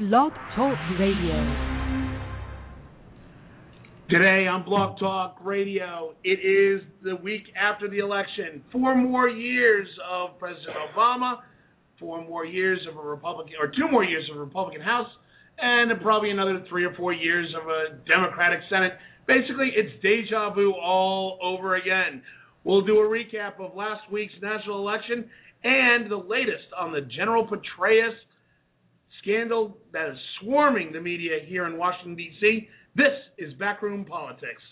Blog Talk Radio. Today on Blog Talk Radio, it is the week after the election. 4 more years of President Obama, 4 more years of a Republican, or 2 more years of a Republican House, and probably another 3 or 4 years of a Democratic Senate. Basically, it's deja vu all over again. We'll do a recap of last week's national election and the latest on the General Petraeus scandal that is swarming the media here in Washington, D.C. This is Backroom Politics.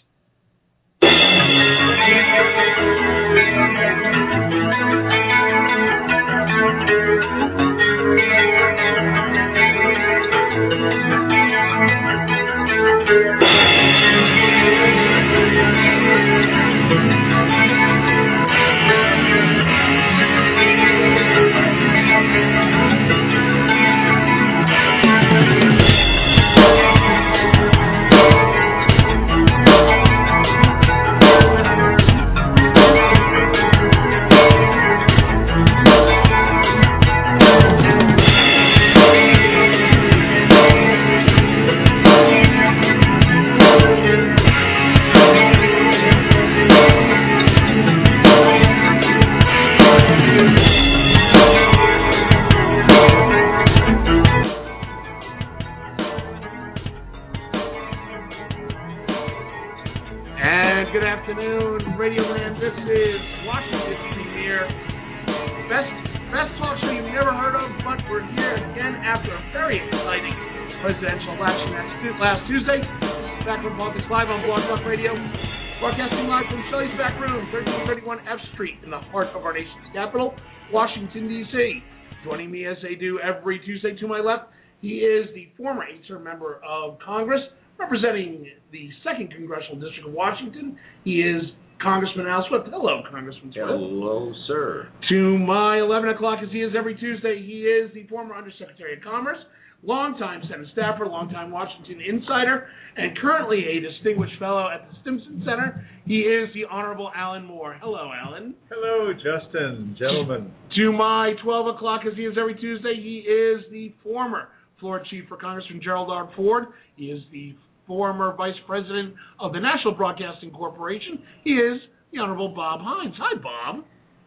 Live on Blog Talk Radio, broadcasting live from Shelley's Back Room, 1331 F Street, in the heart of our nation's capital, Washington, D.C. Joining me as they do every Tuesday to my left, he is the former 8th member of Congress, representing the 2nd Congressional District of Washington. He is Congressman Al Swift. Hello, Congressman Swift. Hello, sir. To my 11 o'clock, as he is every Tuesday, he is the former Undersecretary of Commerce, longtime Senate staffer, longtime Washington insider, and currently a distinguished fellow at the Stimson Center. He is the Honorable Alan Moore. Hello, Alan. Hello, Justin, gentlemen. To my 12 o'clock, as he is every Tuesday, he is the former floor chief for Congressman Gerald R. Ford. He is the former vice president of the National Broadcasting Corporation. He is the Honorable Bob Hines. Hi, Bob.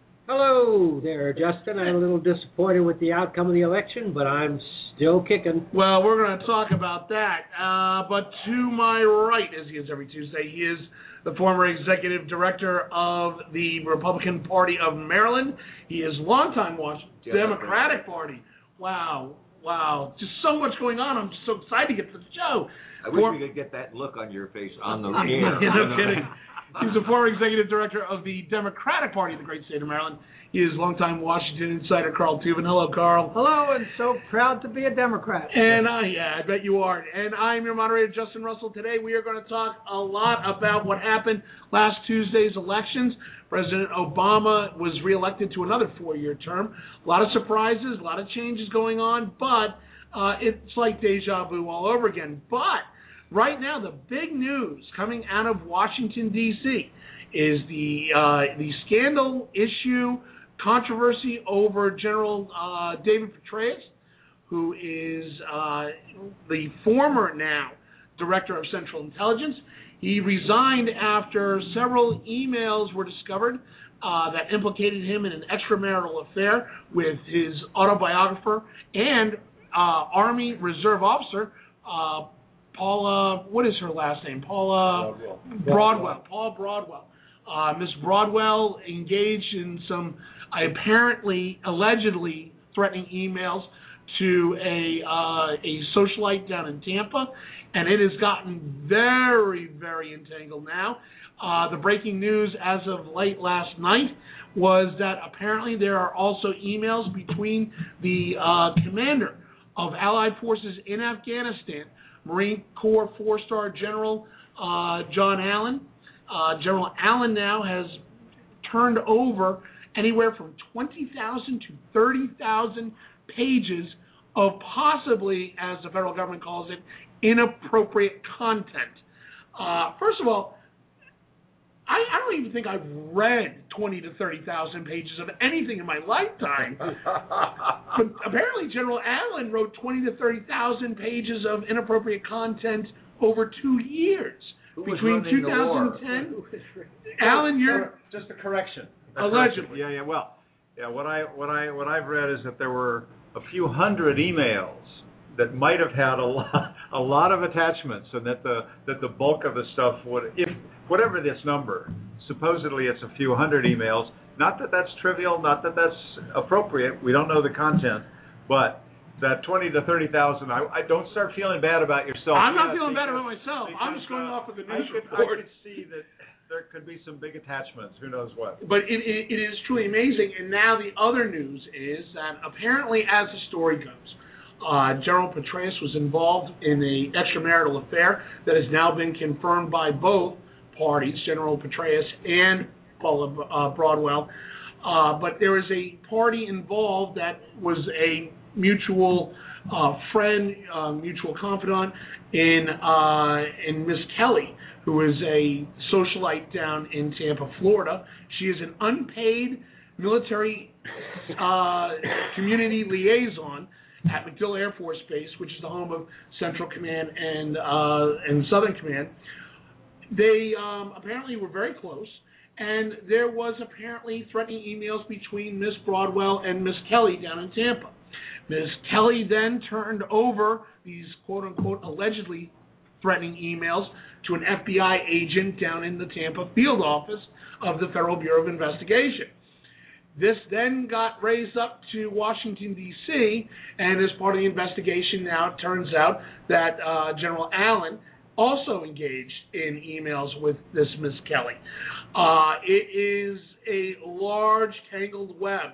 Hello there, Justin. I'm a little disappointed with the outcome of the election, but I'm still kicking. Well, we're going to talk about that. But to my right, as he is every Tuesday, he is the former executive director of the Republican Party of Maryland. He is longtime Democratic Party. Wow. Just so much going on. I'm just so excited to get to the show. I wish we could get that look on your face on the air. No kidding. He's the former executive director of the Democratic Party of the great state of Maryland. He is longtime Washington insider Carl Tubin. Hello, Carl. Hello, and so proud to be a Democrat. And I bet you are. And I'm your moderator, Justin Russell. Today we are going to talk a lot about what happened last Tuesday's elections. President Obama was reelected to another 4-year term. A lot of surprises, a lot of changes going on, but it's like deja vu all over again. But right now, the big news coming out of Washington, D.C. is the scandal issue, controversy over General David Petraeus, who is the former now Director of Central Intelligence. He resigned after several emails were discovered that implicated him in an extramarital affair with his autobiographer and Army Reserve officer, Paula, what is her last name? Paula Broadwell. Paula Broadwell. Miss Broadwell engaged in some allegedly threatening emails to a socialite down in Tampa, and it has gotten very, very entangled now. The breaking news as of late last night was that apparently there are also emails between the commander of Allied forces in Afghanistan, Marine Corps 4-star General John Allen. General Allen now has turned over anywhere from 20,000 to 30,000 pages of possibly, as the federal government calls it, inappropriate content. First of all, I don't even think I've read 20 to 30,000 pages of anything in my lifetime. But apparently General Allen wrote 20 to 30,000 pages of inappropriate content over 2 years. Between 2010, Allen, you're just a correction. Allegedly. Yeah. Well, what I've read is that there were a few hundred emails that might have had a lot of attachments, and that the bulk of the stuff would, if whatever this number, supposedly it's a few hundred emails. Not that that's trivial, not that that's appropriate. We don't know the content, but that 20 to 30,000, I don't start feeling bad about yourself. I'm not feeling bad about myself. I'm just going off of the news report. I could see that there could be some big attachments. Who knows what? But it is truly amazing. And now the other news is that apparently, as the story goes, General Petraeus was involved in an extramarital affair that has now been confirmed by both parties, General Petraeus and Paula Broadwell. But there is a party involved that was a mutual friend, mutual confidant in Miss Kelly, who is a socialite down in Tampa, Florida. She is an unpaid military community liaison at MacDill Air Force Base, which is the home of Central Command and Southern Command. They apparently were very close, and there was apparently threatening emails between Miss Broadwell and Miss Kelly down in Tampa. Ms. Kelly then turned over these quote-unquote allegedly threatening emails to an FBI agent down in the Tampa field office of the Federal Bureau of Investigation. This then got raised up to Washington, D.C., and as part of the investigation now, it turns out that General Allen also engaged in emails with this Ms. Kelly. It is a large, tangled web.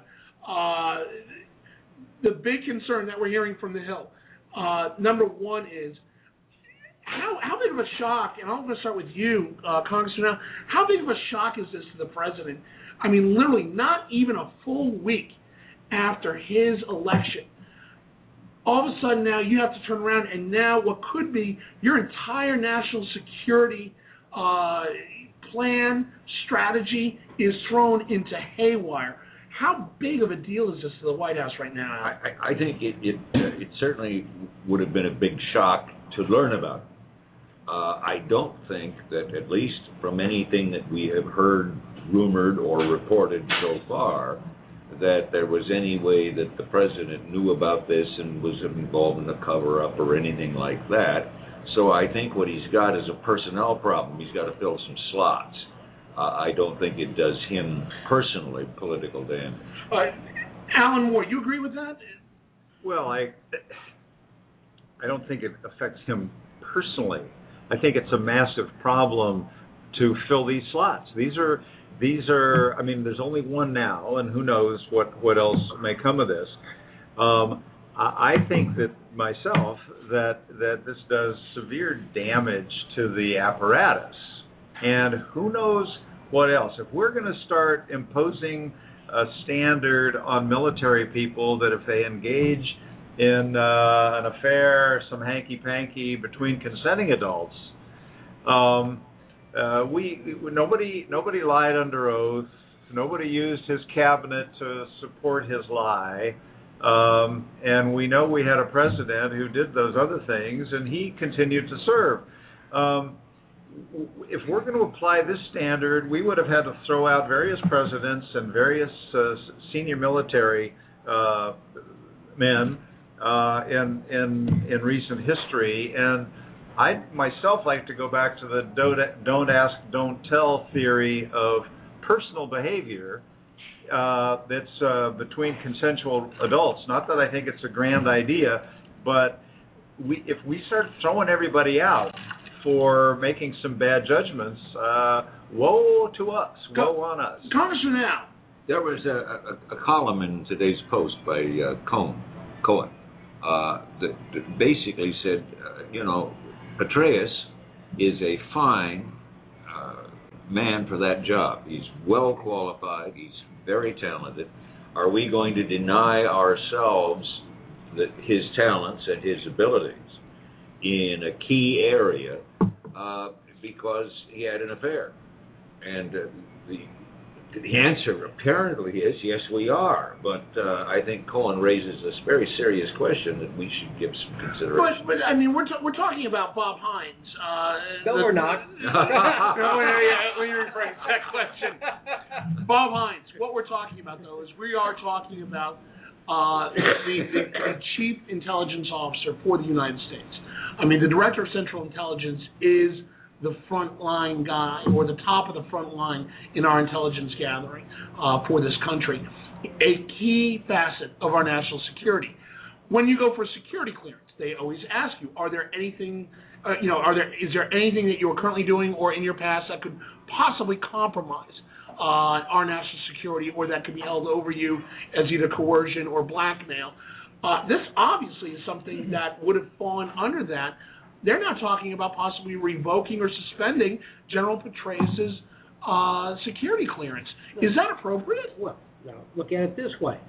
The big concern that we're hearing from the Hill, number one is, how big of a shock, and I'm going to start with you, Congressman, now, how big of a shock is this to the president? I mean, literally not even a full week after his election, all of a sudden now you have to turn around, and now what could be your entire national security plan, strategy is thrown into haywire. How big of a deal is this to the White House right now? I think it certainly would have been a big shock to learn about. I don't think that, at least from anything that we have heard, rumored, or reported so far, that there was any way that the president knew about this and was involved in the cover-up or anything like that. So I think what he's got is a personnel problem. He's got to fill some slots. I don't think it does him personally political damage. Alan Moore, you agree with that? Well, I don't think it affects him personally. I think it's a massive problem to fill these slots. These are. I mean, there's only one now, and who knows what else may come of this. I think that myself that this does severe damage to the apparatus, and who knows what else. If we're going to start imposing a standard on military people that if they engage in an affair, some hanky-panky between consenting adults, nobody lied under oath. Nobody used his cabinet to support his lie. And we know we had a president who did those other things, and he continued to serve. If we're going to apply this standard, we would have had to throw out various presidents and various senior military men in recent history. And I'd myself like to go back to the don't ask, don't tell theory of personal behavior that's between consensual adults. Not that I think it's a grand idea, but if we start throwing everybody out for making some bad judgments, woe to us, woe on us. Congressman Al. There was a column in today's Post by Cohen that basically said, Petraeus is a fine man for that job. He's well qualified. He's very talented. Are we going to deny ourselves his talents and his abilities in a key area because he had an affair? And the answer apparently is yes, we are. But I think Cohen raises this very serious question that we should give some consideration. But I mean, we're talking about Bob Hines. No, we're not. Let me rephrase that question. Bob Hines. What we're talking about, though, is we are talking about the chief intelligence officer for the United States. I mean, the director of Central Intelligence is the front line guy, or the top of the front line in our intelligence gathering for this country, a key facet of our national security. When you go for security clearance, they always ask you, is there anything that you are currently doing or in your past that could possibly compromise our national security, or that could be held over you as either coercion or blackmail? This obviously is something that would have fallen under that. They're not talking about possibly revoking or suspending General Petraeus' security clearance. Is that appropriate? Well, now, look at it this way.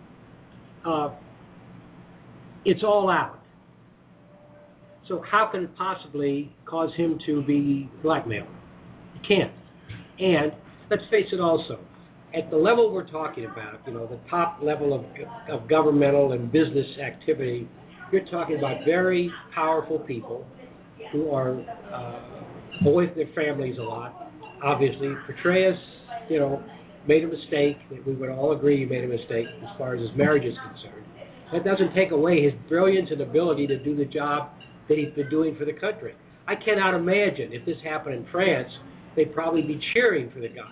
It's all out. So how can it possibly cause him to be blackmailed? It can't. And let's face it also, at the level we're talking about, the top level of governmental and business activity, you're talking about very powerful people who are away from their families a lot. Obviously, Petraeus, made a mistake. We would all agree he made a mistake as far as his marriage is concerned. That doesn't take away his brilliance and ability to do the job that he's been doing for the country. I cannot imagine if this happened in France, they'd probably be cheering for the guy.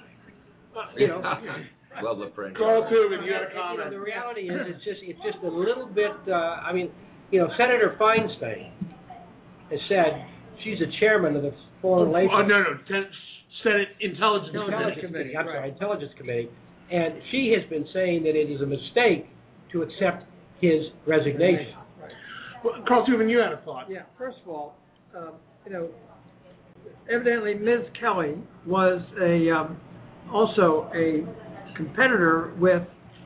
Well, the French. Carl Tubin, you had a comment. The reality is, it's just a little bit. Senator Feinstein has said she's a chairman of the Foreign Relations. Senate Intelligence Committee. I'm sorry, Intelligence Committee, and she has been saying that it is a mistake to accept his resignation. Right. Well, Carl Tubin, you had a thought. Yeah. First of all, evidently Ms. Kelly was also a competitor with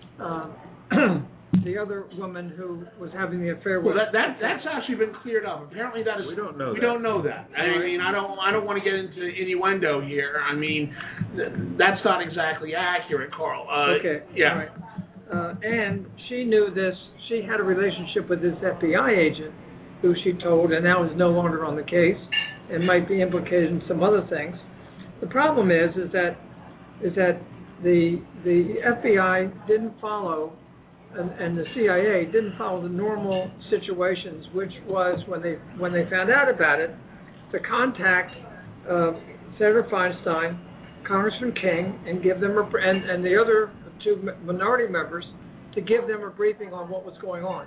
the other woman who was having the affair with. Well, that's actually been cleared up. Apparently, that is. We don't know. We don't know that. I mean, I don't want to get into innuendo here. I mean, that's not exactly accurate, Carl. Okay. Yeah. All right. And she knew this. She had a relationship with this FBI agent, who she told, and now is no longer on the case, and might be implicated in some other things. The problem is that the FBI didn't follow. And the CIA didn't follow the normal situations, which was when they found out about it, to contact Senator Feinstein, Congressman King, and give them and the other two minority members to give them a briefing on what was going on.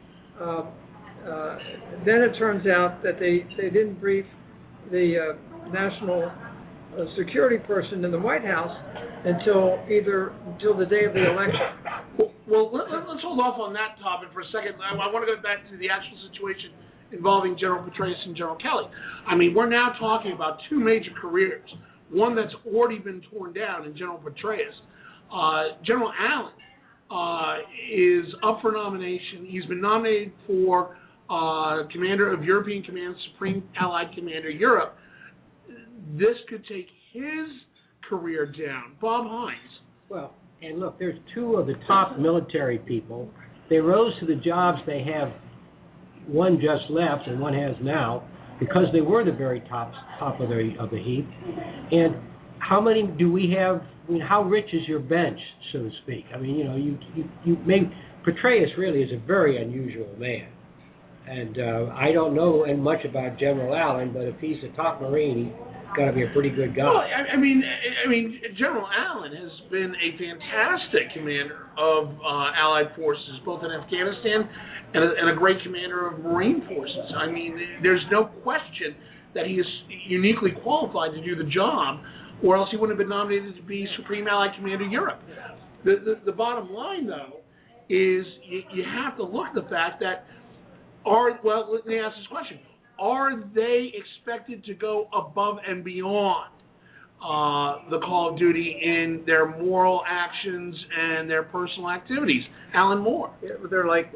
Then it turns out that they didn't brief the national security person in the White House until the day of the election. Well, let's hold off on that topic for a second. I want to go back to the actual situation involving General Petraeus and General Kelly. I mean, we're now talking about two major careers, one that's already been torn down in General Petraeus. General Allen is up for nomination. He's been nominated for Commander of European Command, Supreme Allied Commander Europe. This could take his career down. Bob Hines. Well, and look, there's two of the top military people. They rose to the jobs they have. One just left, and one has now, because they were the very top of the heap. And how many do we have? I mean, how rich is your bench, so to speak? I mean, you Petraeus really is a very unusual man. And I don't know much about General Allen, but if he's a top Marine, he's got to be a pretty good guy. Well, I mean, General Allen has been a fantastic commander of Allied forces, both in Afghanistan and a great commander of Marine forces. I mean, there's no question that he is uniquely qualified to do the job, or else he wouldn't have been nominated to be Supreme Allied Commander Europe. The bottom line, though, is you have to look at the fact that let me ask this question. Are they expected to go above and beyond the call of duty in their moral actions and their personal activities? Alan Moore. Yeah, they're like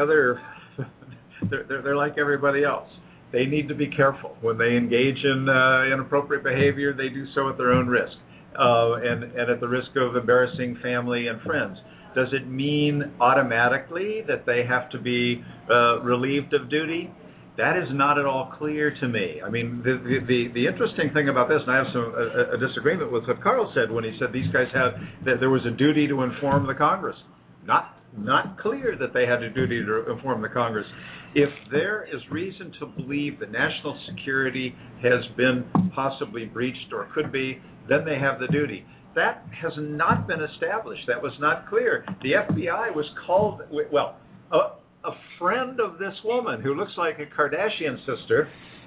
everybody else. They need to be careful when they engage in inappropriate behavior. They do so at their own risk. and at the risk of embarrassing family and friends. Does it mean automatically that they have to be relieved of duty? That is not at all clear to me. I mean, the interesting thing about this, and I have a disagreement with what Carl said when he said these guys that there was a duty to inform the Congress. Not clear that they had a duty to inform the Congress. If there is reason to believe that national security has been possibly breached or could be, then they have the duty. That has not been established. That was not clear. The FBI was called, a friend of this woman who looks like a Kardashian sister.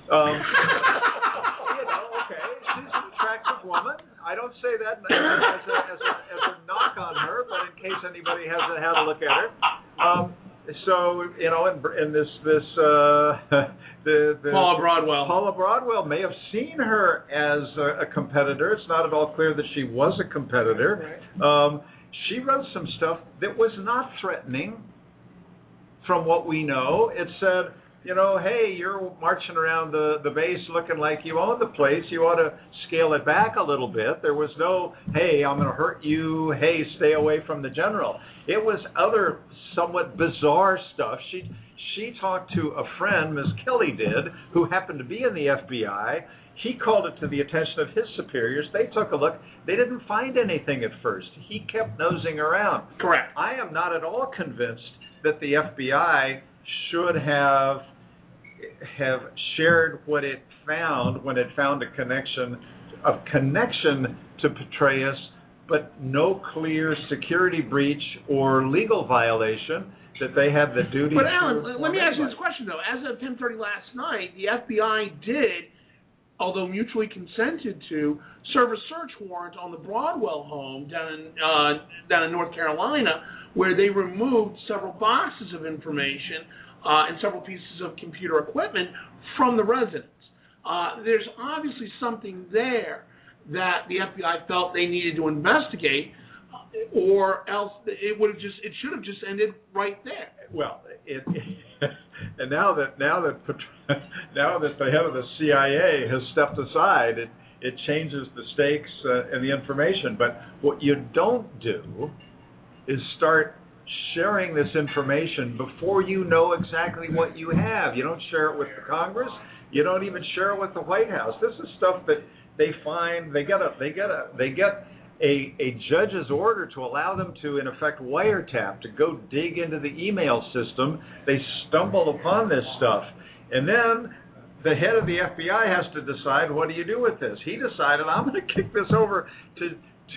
Okay, she's an attractive woman. I don't say that as a knock on her, but in case anybody hasn't had a look at her. So, in this Paula Broadwell may have seen her as a competitor. It's not at all clear that she was a competitor. Right. She wrote some stuff that was not threatening. From what we know, it said, hey, you're marching around the base looking like you own the place. You ought to scale it back a little bit. There was no, hey, I'm going to hurt you. Hey, stay away from the general. It was other somewhat bizarre stuff. She talked to a friend, Ms. Kelly did, who happened to be in the FBI. He called it to the attention of his superiors. They took a look. They didn't find anything at first. He kept nosing around. Correct. I am not at all convinced that the FBI should have shared what it found when it found a connection to Petraeus, but no clear security breach or legal violation that they had the duty. But Alan, let me ask you this question though. As of 10:30 last night, the FBI did, although mutually consented to, serve a search warrant on the Broadwell home down in North Carolina, where they removed several boxes of information and several pieces of computer equipment from the residence. There's obviously something there that the FBI felt they needed to investigate, or else it should have just ended right there. Well, and now that the head of the CIA has stepped aside, it changes the stakes and the information. But what you don't do is start sharing this information before you know exactly what you have. You don't share it with the Congress. You don't even share it with the White House. This is stuff that they find. They get a judge's order to allow them to, in effect, wiretap, to go dig into the email system. They stumble upon this stuff, and then the head of the FBI has to decide, what do you do with this? He decided, I'm going to kick this over to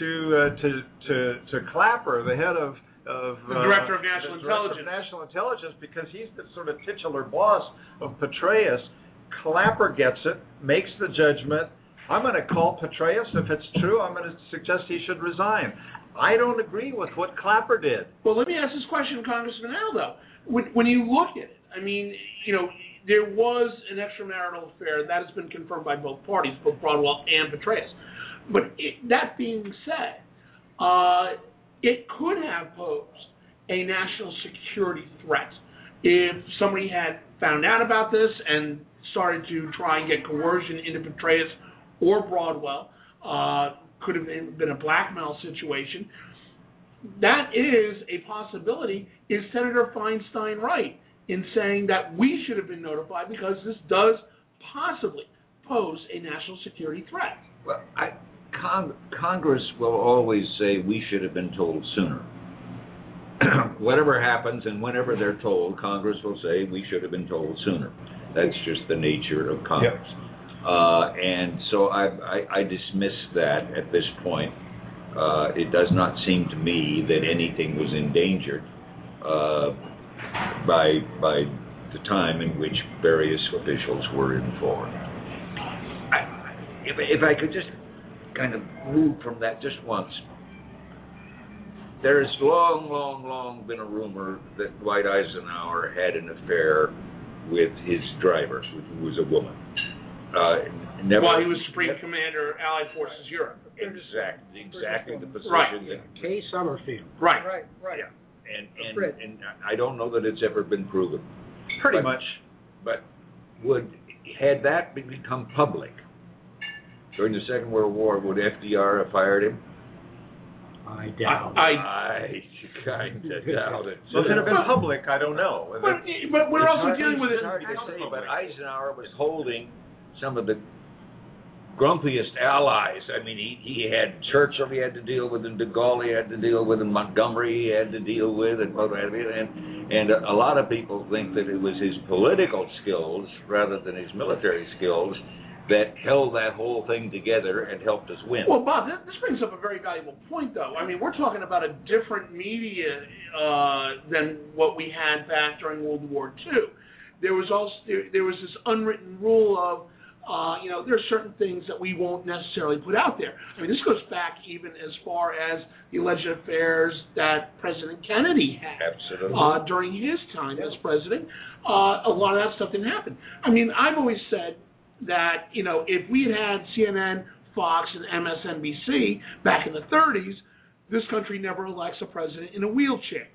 Clapper, the head of the Director of National Intelligence, because he's the sort of titular boss of Petraeus. Clapper gets it, makes the judgment. I'm going to call Petraeus. If it's true, I'm going to suggest he should resign. I don't agree with what Clapper did. Well, let me ask this question, Congressman Aldo. When you look at it, I mean, there was an extramarital affair that has been confirmed by both parties, both Broadwell and Petraeus. But that being said, it could have posed a national security threat if somebody had found out about this and started to try and get coercion into Petraeus or Broadwell. Could have been a blackmail situation. That is a possibility. Is Senator Feinstein right in saying that we should have been notified because this does possibly pose a national security threat? Well, Congress will always say we should have been told sooner. Whatever happens and whenever they're told, Congress will say we should have been told sooner. That's just the nature of Congress. Yep. And so I dismiss that at this point. It does not seem to me that anything was endangered by the time in which various officials were informed. If I could just kind of move from that just once. There has long been a rumor that Dwight Eisenhower had an affair with his driver, who was a woman. While he was Supreme Commander, Allied Forces Europe. Exactly the position. Right. Kay Summerfield. Right. Yeah. And I don't know that it's ever been proven. Much. But had that become public, during the Second World War, would FDR have fired him? I doubt. I kind of doubt it. Well, if it had been public, I don't know. But we're also dealing with It's hard to say, but Eisenhower was holding some of the grumpiest allies. I mean, he had Churchill he had to deal with, and de Gaulle he had to deal with, and Montgomery he had to deal with, and a lot of people think that it was his political skills rather than his military skills that held that whole thing together and helped us win. Well, Bob, this brings up a very valuable point, though. I mean, we're talking about a different media than what we had back during World War II. There was this unwritten rule of, there are certain things that we won't necessarily put out there. I mean, this goes back even as far as the alleged affairs that President Kennedy had. Absolutely. During his time as president. A lot of that stuff didn't happen. I mean, I've always said that, if we had CNN, Fox, and MSNBC back in the 30s, this country never elects a president in a wheelchair.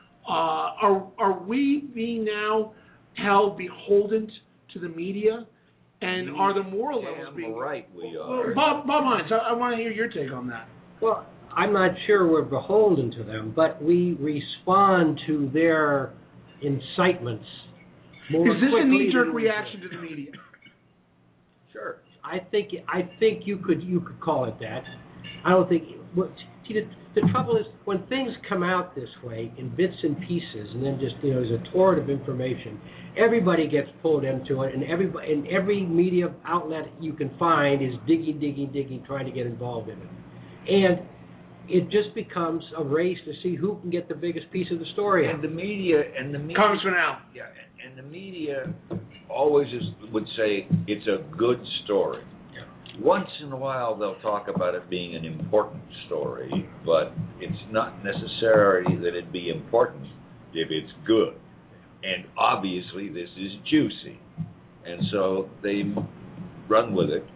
Are we being now held beholden to the media? And are the moral levels being... right we are. Bob Hines, I want to hear your take on that. Well, I'm not sure we're beholden to them, but we respond to their incitements more quickly. Is this a knee-jerk reaction to the media? Sure. I think you could call it that. I don't think. See, the trouble is when things come out this way in bits and pieces, and then just there's a torrent of information. Everybody gets pulled into it, and every media outlet you can find is digging, trying to get involved in it, and it just becomes a race to see who can get the biggest piece of the story. And the media, Congressman Al. Yeah, and the media always would say it's a good story. Once in a while they'll talk about it being an important story, but it's not necessarily that it'd be important if it's good. And obviously this is juicy, and so they run with it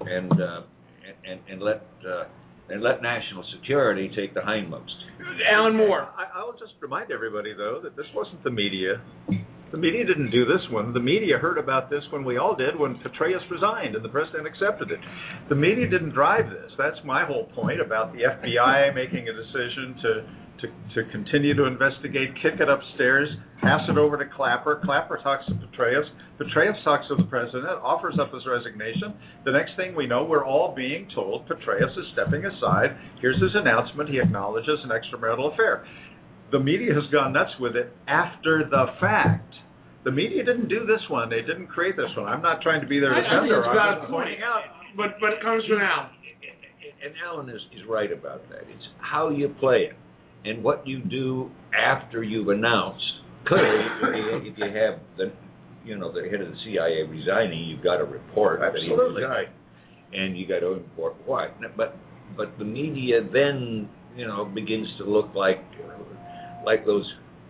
and let national security take the hindmost. Alan Moore. I'll just remind everybody, though, that this wasn't the media. The media didn't do this one. The media heard about this when we all did, when Petraeus resigned and the president accepted it. The media didn't drive this. That's my whole point about the FBI making a decision to continue to investigate, kick it upstairs, pass it over to Clapper. Clapper talks to Petraeus. Petraeus talks to the president, offers up his resignation. The next thing we know, we're all being told Petraeus is stepping aside. Here's his announcement. He acknowledges an extramarital affair. The media has gone nuts with it after the fact. The media didn't do this one. They didn't create this one. I'm not trying to be their defender. I'm just pointing out. But Congressman Al. And Alan is right about that. It's how you play it and what you do after you've announced. Clearly, if you have the head of the CIA resigning, you've got to report that he resigned, and you got to report why. But the media then begins to look like those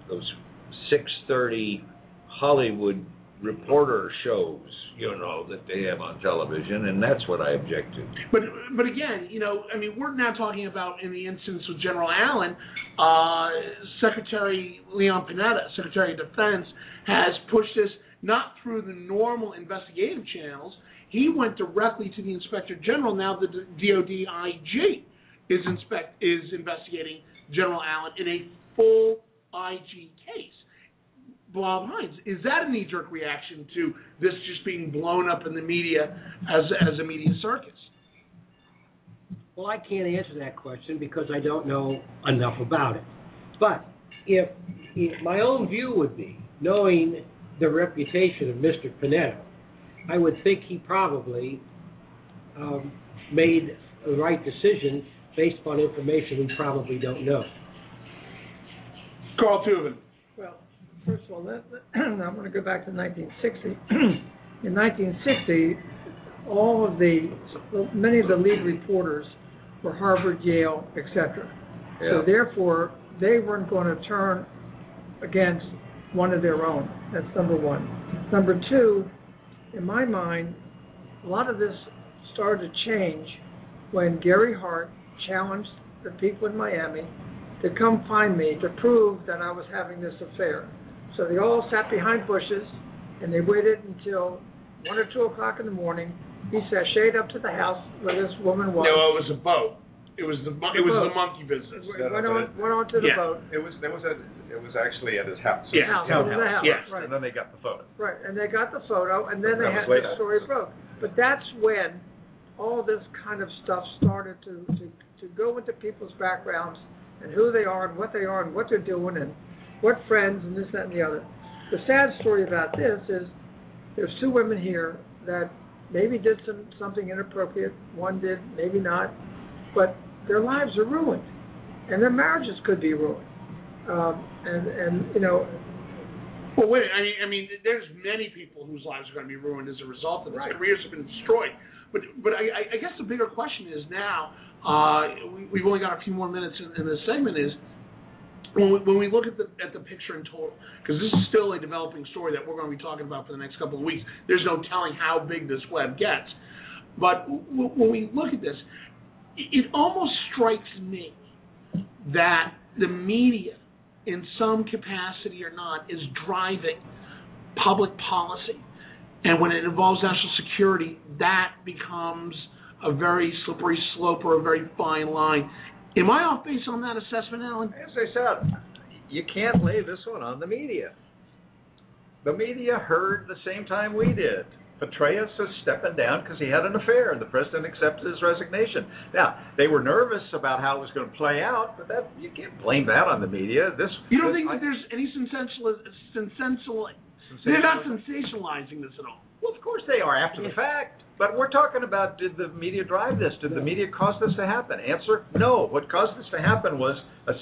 6:30 Hollywood reporter shows, that they have on television, and that's what I object to. But again, we're now talking about, in the instance with General Allen, Secretary Leon Panetta, Secretary of Defense, has pushed this not through the normal investigative channels. He went directly to the Inspector General. Now the DOD IG is investigating General Allen in a full IG case. Bob Hines, is that a knee-jerk reaction to this just being blown up in the media as a media circus? Well, I can't answer that question because I don't know enough about it. But if my own view would be, knowing the reputation of Mr. Panetta, I would think he probably made the right decision based upon information we probably don't know. Carl Tubin. Well, first of all, I'm going to go back to 1960. In 1960, many of the lead reporters were Harvard, Yale, etc. Yeah. So therefore, they weren't going to turn against one of their own. That's number one. Number two, in my mind, a lot of this started to change when Gary Hart challenged the people in Miami to come find me to prove that I was having this affair. So they all sat behind bushes, and they waited until 1 or 2 o'clock in the morning he sashayed up to the house where this woman was. No, it was a boat. It was the monkey business. Went on to the boat. It was actually at his house. Yeah. House, it was the house, Yes. right. And then they got the photo. Right, and they got the photo, and then they That had was the later. story broke. But that's when all this kind of stuff started to go into people's backgrounds and who they are and what they're doing and what friends and this, that, and the other. The sad story about this is there's two women here that maybe did something inappropriate. One did, maybe not. But their lives are ruined, and their marriages could be ruined. And you know. Well, wait. I mean, there's many people whose lives are going to be ruined as a result of this. Right. Careers have been destroyed. But I guess the bigger question is now. We've only got a few more minutes in this segment. Is when we look at the picture in total, because this is still a developing story that we're going to be talking about for the next couple of weeks. There's no telling how big this web gets. But when we look at this, it almost strikes me that the media, in some capacity or not, is driving public policy. And when it involves national security, that becomes a very slippery slope or a very fine line. Am I off base on that assessment, Alan? As I said, you can't lay this one on the media. The media heard the same time we did. Petraeus is stepping down because he had an affair, and the president accepted his resignation. Now, they were nervous about how it was going to play out, but that you can't blame that on the media. You don't think that there's any they're not sensationalizing this at all? Well, of course they are after the fact. But we're talking about, did the media drive this? Did the media cause this to happen? Answer, no. What caused this to happen was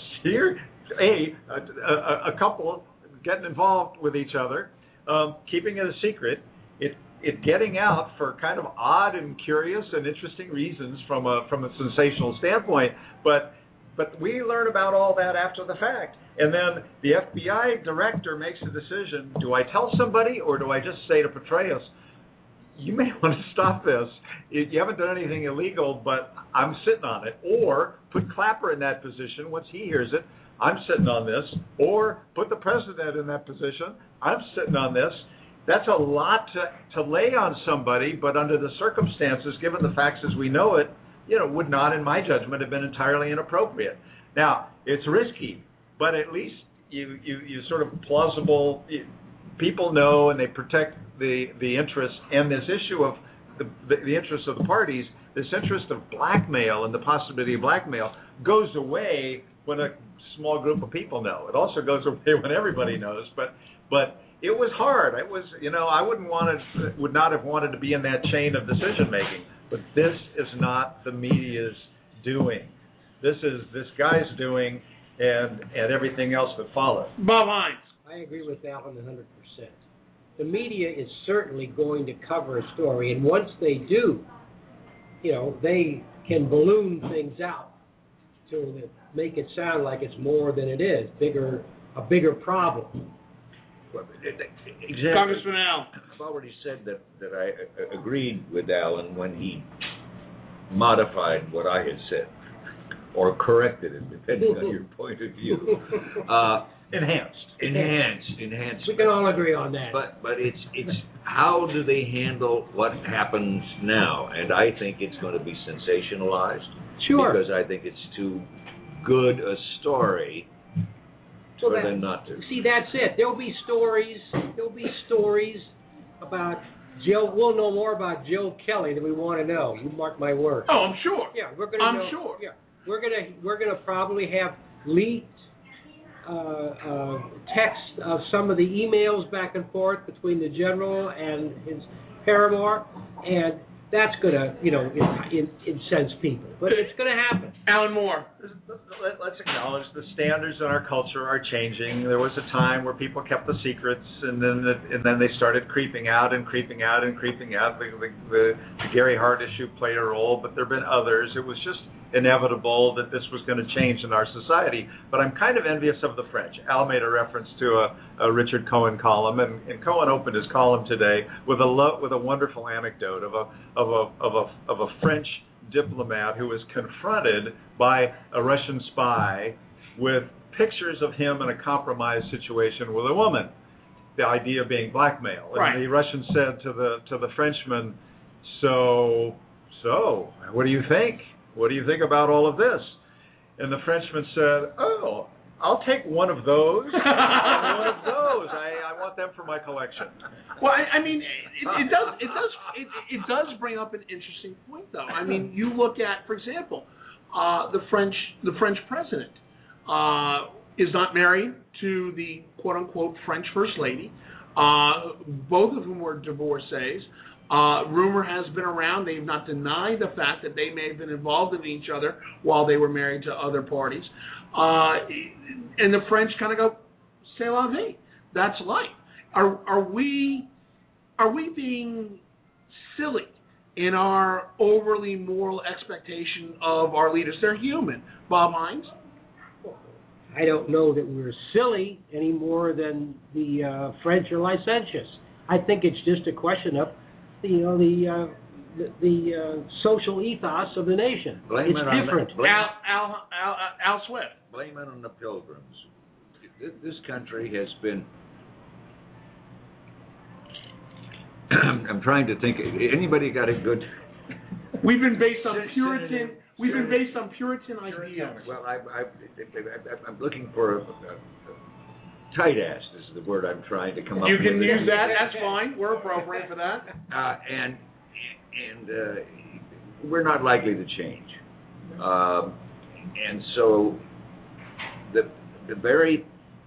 a couple getting involved with each other, keeping it a secret, it getting out for kind of odd and curious and interesting reasons from a sensational standpoint. But we learn about all that after the fact. And then the FBI director makes a decision, do I tell somebody or do I just say to Petraeus, you may want to stop this. You haven't done anything illegal, but I'm sitting on it. Or put Clapper in that position once he hears it. I'm sitting on this. Or put the president in that position. I'm sitting on this. That's a lot to lay on somebody, but under the circumstances, given the facts as we know it, would not, in my judgment, have been entirely inappropriate. Now, it's risky, but at least you sort of plausible. People know, and they protect the interest, and this issue of the interest of the parties, this interest of blackmail and the possibility of blackmail goes away when a small group of people know. It also goes away when everybody knows, but it was hard. It was, I would not have wanted to be in that chain of decision making. But this is not the media's doing. This is this guy's doing, and everything else that follows. Bob Hines. I agree with Alan 100%. The media is certainly going to cover a story, and once they do, they can balloon things out to make it sound like it's more than it is, a bigger problem. Exactly. Congressman Al. I've already said that I agreed with Alan when he modified what I had said, or corrected it, depending on your point of view. Enhanced. We can all agree on that. But it's how do they handle what happens now? And I think it's going to be sensationalized. Sure. Because I think it's too good a story for them not to. See, that's it. There'll be stories about Jill. We'll know more about Jill Kelly than we want to know. You mark my word. Oh, I'm sure. Yeah, we're gonna. I'm sure. Yeah, we're gonna probably have leaked text of some of the emails back and forth between the general and his paramour, and that's gonna, incense people. But it's gonna happen. Alan Moore. Let's acknowledge the standards in our culture are changing. There was a time where people kept the secrets, and then they started creeping out. The Gary Hart issue played a role, but there have been others. It was just inevitable that this was going to change in our society. But I'm kind of envious of the French. Al made a reference to a Richard Cohen column, and Cohen opened his column today with a wonderful anecdote of a French diplomat who was confronted by a Russian spy with pictures of him in a compromised situation with a woman. The idea being blackmail. Right. And the Russian said to the Frenchman, So, what do you think? What do you think about all of this? And the Frenchman said, oh, I'll take one of those. One of those. I want them for my collection. Well, I mean, it does bring up an interesting point, though. I mean, you look at, for example, the French president is not married to the quote unquote French first lady. Both of whom were divorcees. Rumor has been around. They've not denied the fact that they may have been involved in each other while they were married to other parties. And the French kind of go, c'est la vie. That's life. Are we being silly in our overly moral expectation of our leaders? They're human. Bob Hines? I don't know that we're silly any more than the French are licentious. I think it's just a question of, the social ethos of the nation. It's different. Al Swift. Blame it on the Pilgrims. This country has been. I'm trying to think. Anybody got a good? We've been based on Puritan. We've been based on Puritan ideals. Well, I'm looking for a tight ass. This is the word I'm trying to come up with. You can use that. That's fine. We're appropriate for that. And we're not likely to change. And so the very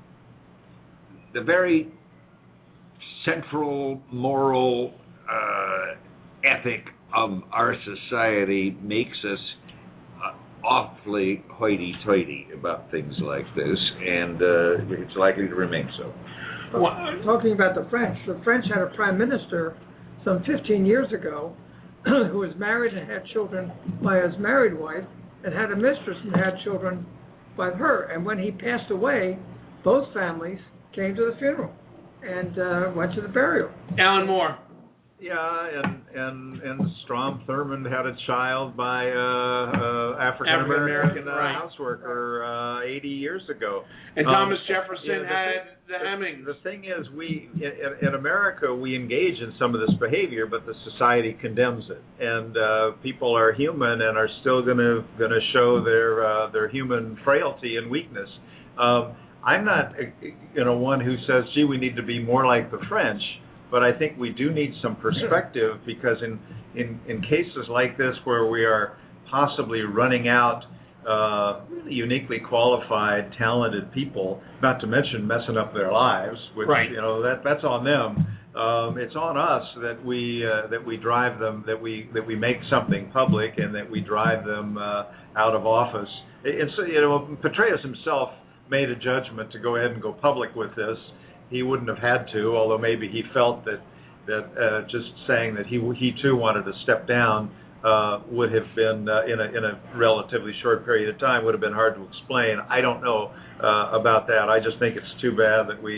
central moral ethic of our society makes us awfully hoity-toity about things like this, and it's likely to remain so. Talking about the French had a prime minister some 15 years ago who was married and had children by his married wife, and had a mistress and had children by her. And when he passed away, both families came to the funeral and went to the burial. Alan Moore. Yeah, and Strom Thurmond had a child by African American houseworker 80 years ago. And Thomas Jefferson had the Hemmings. The thing is, we in America we engage in some of this behavior, but the society condemns it, and people are human and are still going to show their human frailty and weakness. I'm not one who says, gee, we need to be more like the French. But I think we do need some perspective, because in cases like this where we are possibly running out really uniquely qualified, talented people, not to mention messing up their lives, which that's on them. It's on us that we drive them, that we make something public, and that we drive them out of office. And so Petraeus himself made a judgment to go ahead and go public with this. He wouldn't have had to, although maybe he felt that just saying that he too wanted to step down would have been in a relatively short period of time would have been hard to explain. I don't know about that. I just think it's too bad that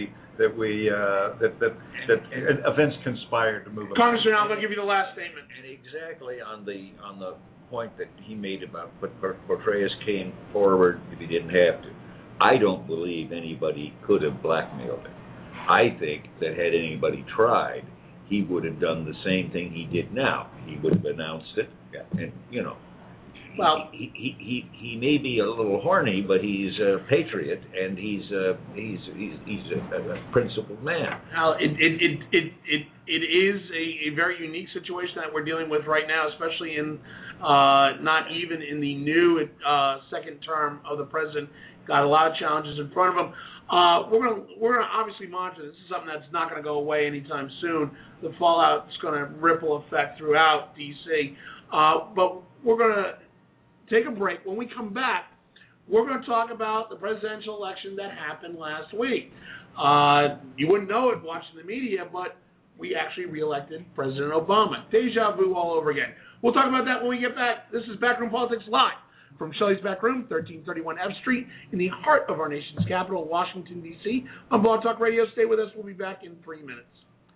events conspired to move. Congressman, I'm going to give you the last statement. And exactly on the point that he made about Petraeus came forward if he didn't have to. I don't believe anybody could have blackmailed him. I think that had anybody tried, he would have done the same thing he did now. He would have announced it, and well, he may be a little horny, but he's a patriot, and he's a principled man. Now, it is a very unique situation that we're dealing with right now, especially in not even in the new second term of the president. Got a lot of challenges in front of him. We're gonna obviously monitor this. This is something that's not going to go away anytime soon. The fallout is going to ripple effect throughout D.C. But we're going to take a break. When we come back, we're going to talk about the presidential election that happened last week. You wouldn't know it watching the media, but we actually reelected President Obama. Deja vu all over again. We'll talk about that when we get back. This is Backroom Politics Live from Shelley's Back Room, 1331 F Street, in the heart of our nation's capital, Washington, D.C. On Blog Talk Radio. Stay with us. We'll be back in 3 minutes.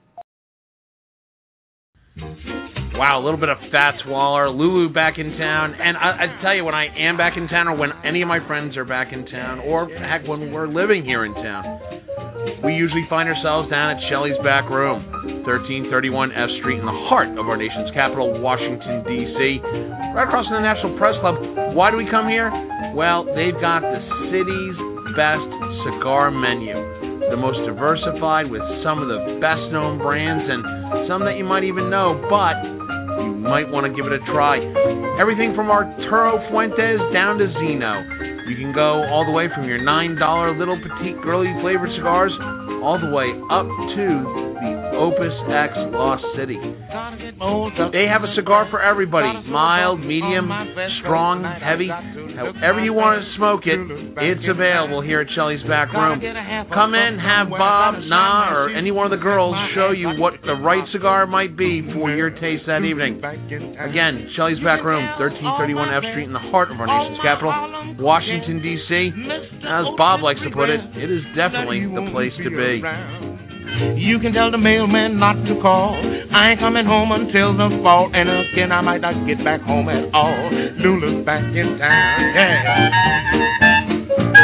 Wow, a little bit of Fats Waller, Lulu back in town. And I tell you, when I am back in town, or when any of my friends are back in town, or heck, when we're living here in town, we usually find ourselves down at Shelley's Back Room, 1331 F Street in the heart of our nation's capital, Washington, D.C., right across from the National Press Club. Why do we come here? Well, they've got the city's best cigar menu, the most diversified with some of the best-known brands and some that you might even know, but you might want to give it a try. Everything from Arturo Fuentes down to Zeno. You can go all the way from your $9 little petite girly flavored cigars all the way up to the Opus X Lost City. They have a cigar for everybody, mild, medium, strong, heavy. However you want to smoke it, it's available here at Shelley's Back Room. Come in, have Bob, Na, or any one of the girls show you what the right cigar might be for your taste that evening. Again, Shelley's Back Room, 1331 F Street in the heart of our nation's capital, Washington, D.C. As Bob likes to put it, it is definitely the place to be. You can tell the mailman not to call. I ain't coming home until the fall, and again I might not get back home at all. Lula's back in town, yeah.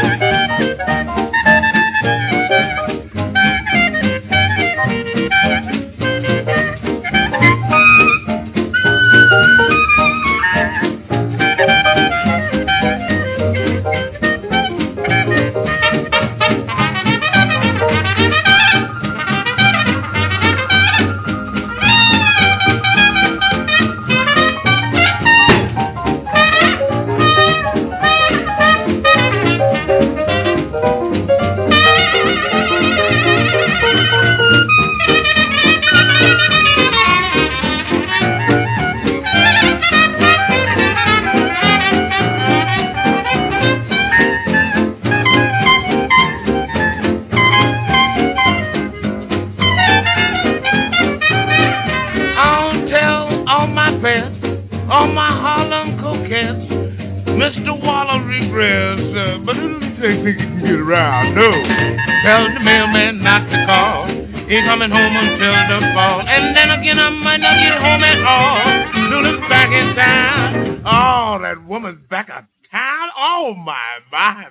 Tell the mailman not to call. Ain't coming home until the fall. And then again, I might not get home at all. Lula's back in town. Oh, that woman's back in town. Oh, my.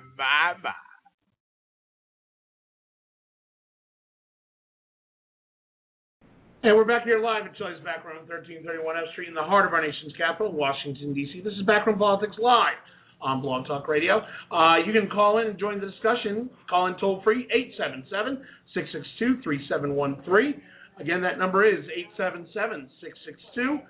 And we're back here live at Shelley's Back Room, 1331 F Street in the heart of our nation's capital, Washington, D.C. This is Backroom Politics Live on Blog Talk Radio. You can call in and join the discussion. Call in toll-free, 877-662-3713. Again, that number is 877-662-3713.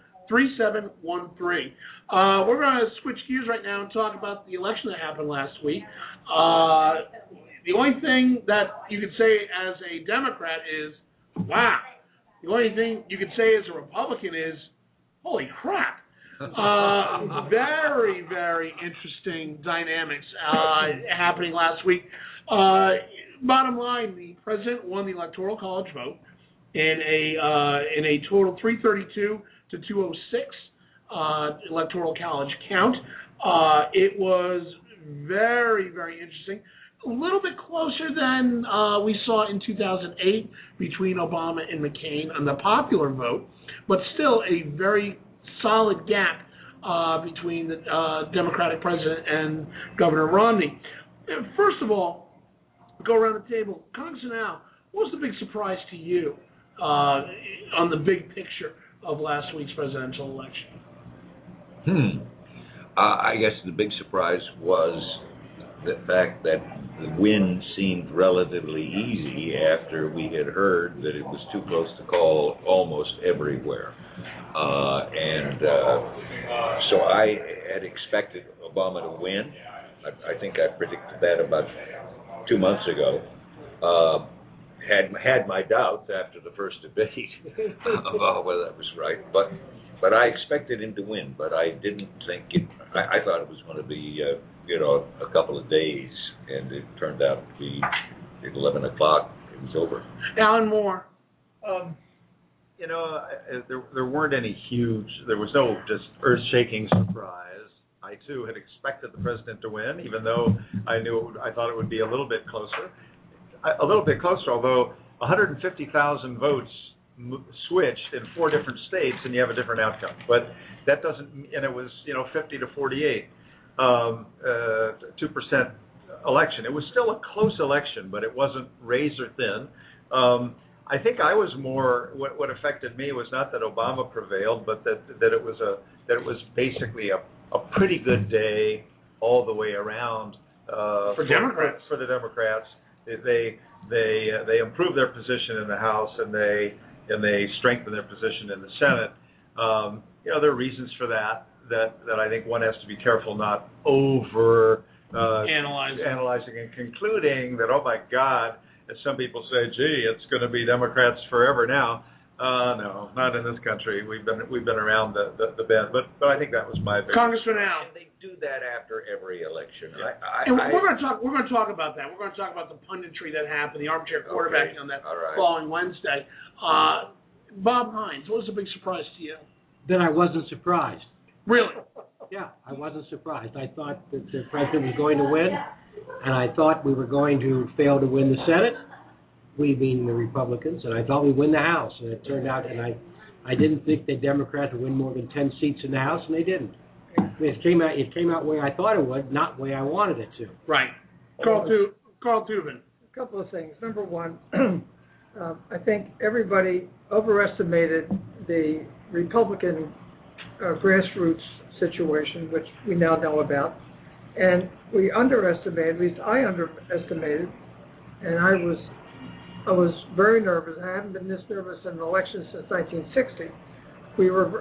We're going to switch gears right now and talk about the election that happened last week. The only thing that you could say as a Democrat is, wow. The only thing you could say as a Republican is, holy crap. Very, very interesting dynamics happening last week. Bottom line, the president won the Electoral College vote in a total 332 to 206 Electoral College count. It was very, very interesting. A little bit closer than we saw in 2008 between Obama and McCain on the popular vote, but still a very solid gap between the Democratic president and Governor Romney. First of all, go around the table. Congressman Al, what was the big surprise to you on the big picture of last week's presidential election? I guess the big surprise was the fact that the win seemed relatively easy after we had heard that it was too close to call almost everywhere. So I had expected Obama to win. I think I predicted that about 2 months ago. Had my doubts after the first debate about whether that was right, but I expected him to win. But I didn't think it. I thought it was going to be a couple of days, and it turned out to be at 11 o'clock. It was over. Alan Moore. There weren't any there was no just earth-shaking surprise. I, too, had expected the president to win, even though I thought it would be a little bit closer. Although 150,000 votes switched in 4 different states, and you have a different outcome. But that doesn't, and it was, 50 to 48, 2% election. It was still a close election, but it wasn't razor thin. I think I was more. What affected me was not that Obama prevailed, but that it was basically a pretty good day all the way around for Democrats. For the Democrats, they improved their position in the House and they strengthened their position in the Senate. There are reasons for that I think one has to be careful not over analyzing and concluding that, oh my God, as some people say, gee, it's going to be Democrats forever now. No, not in this country. We've been around the bend, but I think that was my big. Congressman Al. And they do that after every election. Yeah. We're going to talk about that. We're going to talk about the punditry that happened, the armchair quarterbacking on that following Wednesday. Bob Hines, what was a big surprise to you? That I wasn't surprised. Really? Yeah, I wasn't surprised. I thought that the president was going to win, and I thought we were going to fail to win the Senate, we being the Republicans, and I thought we'd win the House. And it turned out, and I didn't think the Democrats would win more than 10 seats in the House, and they didn't. I mean, it came out the way I thought it would, not the way I wanted it to. Right. Carl Tubin. A couple of things. Number one, I think everybody overestimated the Republican grassroots situation, which we now know about, and we underestimated, at least I underestimated, and I was very nervous. I haven't been this nervous in an election since 1960. We were,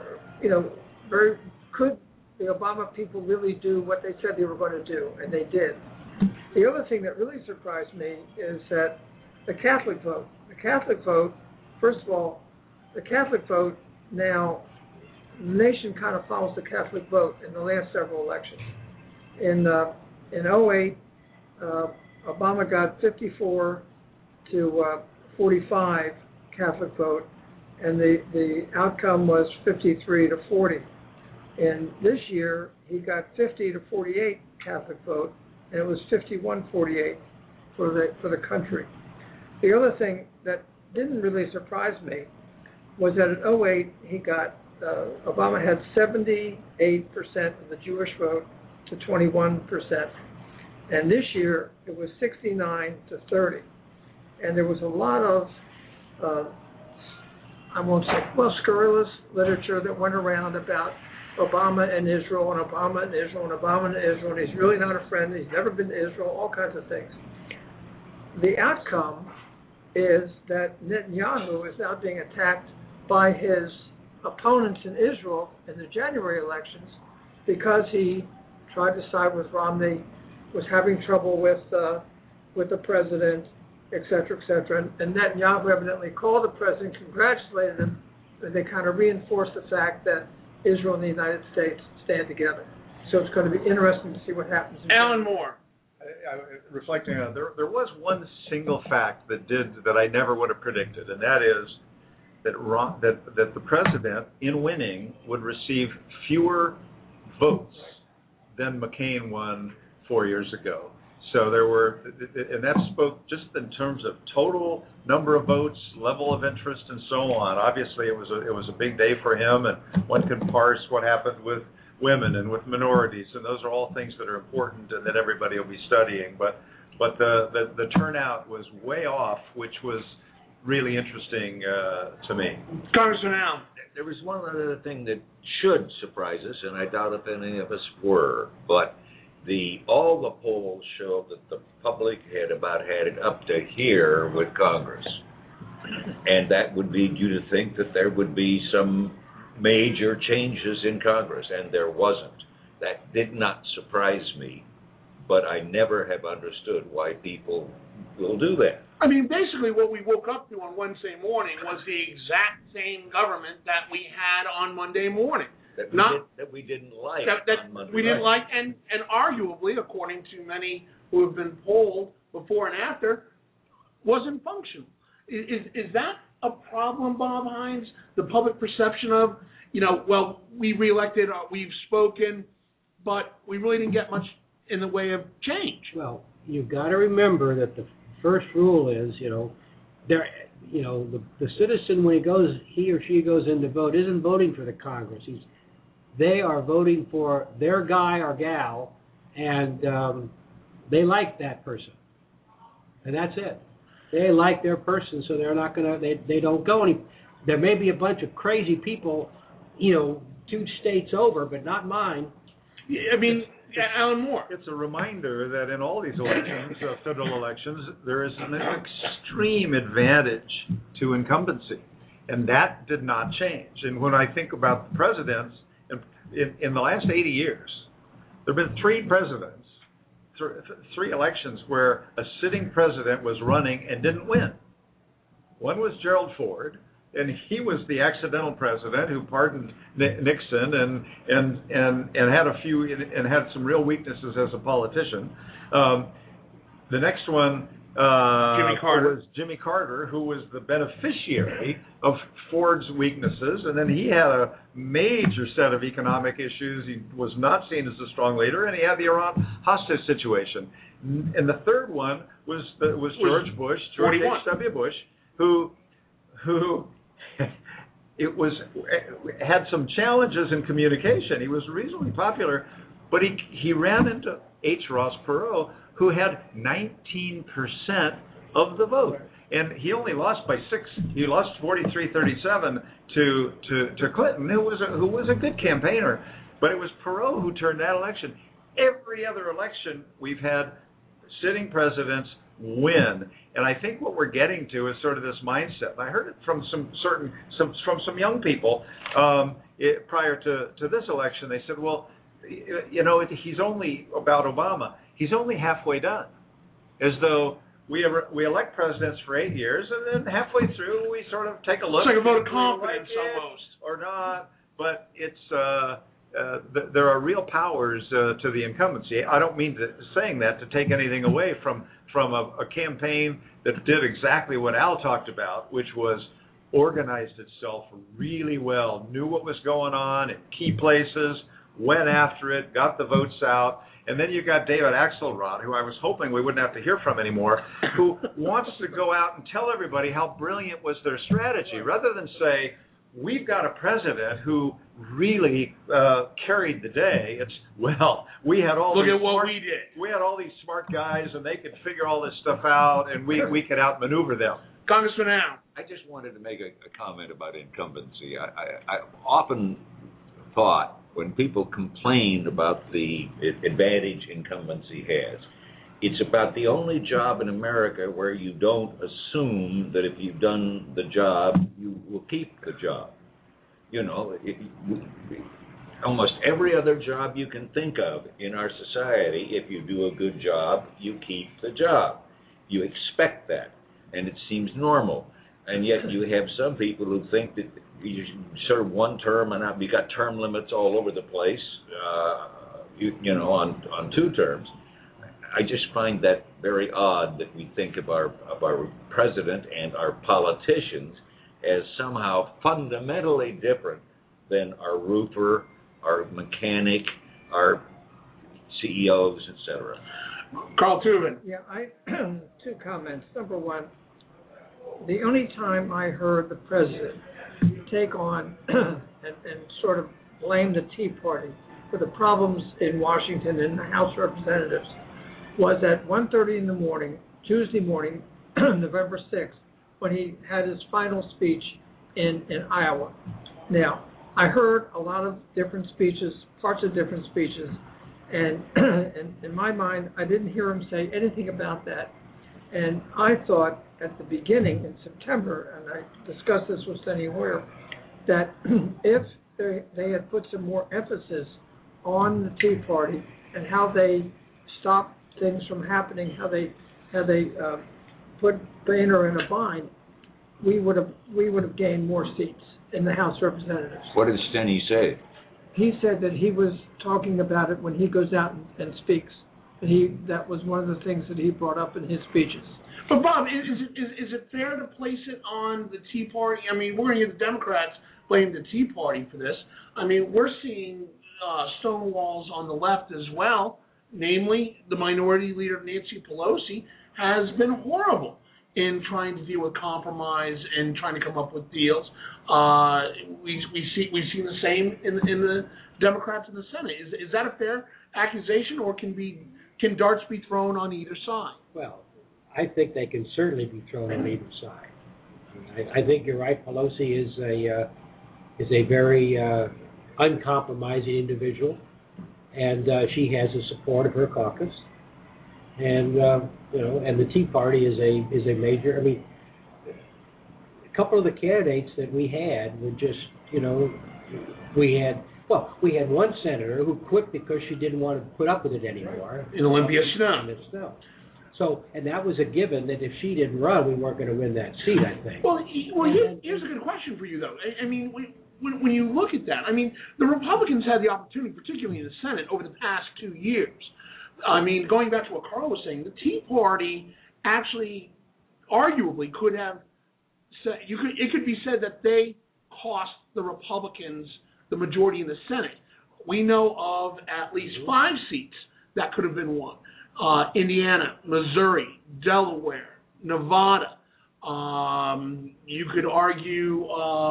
could the Obama people really do what they said they were going to do, and they did. The other thing that really surprised me is that the Catholic vote. The Catholic vote, first of all, the Catholic vote now, the nation kind of follows the Catholic vote in the last several elections. In 2008, Obama got 54 to 45 Catholic vote, and the outcome was 53 to 40. And this year, he got 50 to 48 Catholic vote, and it was 51-48 for the country. The other thing that didn't really surprise me was that in 2008, he got Obama had 78% of the Jewish vote to 21%, and this year it was 69 to 30. And there was a lot of, scurrilous literature that went around about Obama and Israel, and Obama and Israel, and Obama and Israel, and he's really not a friend, he's never been to Israel, all kinds of things. The outcome is that Netanyahu is now being attacked by his opponents in Israel in the January elections because he tried to side with Romney, was having trouble with the president, et cetera, and Netanyahu evidently called the president, congratulated him, and they kind of reinforced the fact that Israel and the United States stand together. So it's going to be interesting to see what happens. Alan Moore. Reflecting on it, there was one single fact that I never would have predicted, and that is that the president, in winning, would receive fewer votes than McCain won 4 years ago. So there were, and that spoke just in terms of total number of votes, level of interest, and so on. Obviously, it was a big day for him, and one can parse what happened with women and with minorities, and those are all things that are important and that everybody will be studying. But the turnout was way off, which was really interesting to me. Congressman Al. There was one other thing that should surprise us, and I doubt if any of us were, but all the polls show that the public had about had it up to here with Congress. And that would lead you to think that there would be some major changes in Congress, and there wasn't. That did not surprise me, but I never have understood why people will do that. I mean, basically what we woke up to on Wednesday morning was the exact same government that we had on Monday morning. That we didn't like on Monday. We didn't like, and arguably, according to many who have been polled before and after, wasn't functional. Is that a problem, Bob Hines? The public perception of, we reelected, we've spoken, but we really didn't get much in the way of change. Well, you've got to remember that the first rule is, the citizen, when he or she goes in to vote, isn't voting for the Congress. They are voting for their guy or gal, and They like that person, and that's it. They like their person, so they're not gonna. They don't go any. There may be a bunch of crazy people, 2 states over, but not mine. Yeah, I mean, Alan Moore. It's a reminder that in all these elections, federal elections, there is an extreme advantage to incumbency, and that did not change. And when I think about the presidents, in the last 80 years, there have been 3 presidents, 3 elections where a sitting president was running and didn't win. One was Gerald Ford, and he was the accidental president who pardoned Nixon and had some real weaknesses as a politician. The next one was Jimmy Carter, who was the beneficiary of Ford's weaknesses, and then he had a major set of economic issues. He was not seen as a strong leader, and he had the Iran hostage situation. And the third one was George Bush, George H.W. Bush, who had some challenges in communication. He was reasonably popular, but he ran into H. Ross Perot, who had 19% of the vote, and he only lost by 6. He lost 43-37 to Clinton, who was a good campaigner, but it was Perot who turned that election. Every other election we've had sitting presidents win, and I think what we're getting to is sort of this mindset. And I heard it from some young people prior to this election. They said, well, he's only about Obama. He's only halfway done, as though we elect presidents for 8 years, and then halfway through we sort of take a look. It's like a vote of confidence almost, or not. But it's there are real powers to the incumbency. I don't mean saying that to take anything away from a campaign that did exactly what Al talked about, which was organized itself really well, knew what was going on in key places, went after it, got the votes out. And then you got David Axelrod, who I was hoping we wouldn't have to hear from anymore, who wants to go out and tell everybody how brilliant was their strategy, rather than say, we've got a president who really carried the day. It's, we had all Look at what we did. We had all these smart guys, and they could figure all this stuff out, and we could outmaneuver them. Congressman Al. I just wanted to make a comment about incumbency. I often thought, when people complain about the advantage incumbency has, it's about the only job in America where you don't assume that if you've done the job, you will keep the job. Almost every other job you can think of in our society, if you do a good job, you keep the job. You expect that, and it seems normal. And yet you have some people who think that you serve one term, and we got term limits all over the place, on 2 terms. I just find that very odd that we think of our president and our politicians as somehow fundamentally different than our roofer, our mechanic, our CEOs, etc. Carl Tubin. Yeah, 2 comments. Number one, the only time I heard the president take on and sort of blame the Tea Party for the problems in Washington and the House of Representatives was at 1:30 in the morning, Tuesday morning, November 6th, when he had his final speech in Iowa. Now, I heard a lot of different speeches, parts of different speeches, and in my mind, I didn't hear him say anything about that. And I thought at the beginning in September, and I discussed this with Steny Hoyer, that if they had put some more emphasis on the Tea Party and how they stopped things from happening, how they put Boehner in a bind, we would have gained more seats in the House of Representatives. What did Steny say? He said that he was talking about it when he goes out and speaks. That was one of the things that he brought up in his speeches. But Bob, is it fair to place it on the Tea Party? I mean, we're going to hear the Democrats blame the Tea Party for this. I mean, we're seeing stonewalls on the left as well. Namely, the Minority Leader Nancy Pelosi has been horrible in trying to deal with compromise and trying to come up with deals. We've seen the same in the Democrats in the Senate. Is that a fair accusation, or can be can darts be thrown on either side? Well, I think they can certainly be thrown on either side. I think you're right. Pelosi is a very uncompromising individual, and she has the support of her caucus, and and the Tea Party is a major. I mean, a couple of the candidates that we had were just, we had one senator who quit because she didn't want to put up with it anymore. In Olympia Snowe. So, and that was a given that if she didn't run, we weren't going to win that seat, I think. Well, here's a good question for you, though. I mean, when you look at that, I mean, the Republicans had the opportunity, particularly in the Senate, over the past 2 years. I mean, going back to what Carl was saying, the Tea Party actually, arguably, could have said, it could be said that they cost the Republicans the majority in the Senate. We know of at least 5 seats that could have been won. Indiana, Missouri, Delaware, Nevada. You could argue,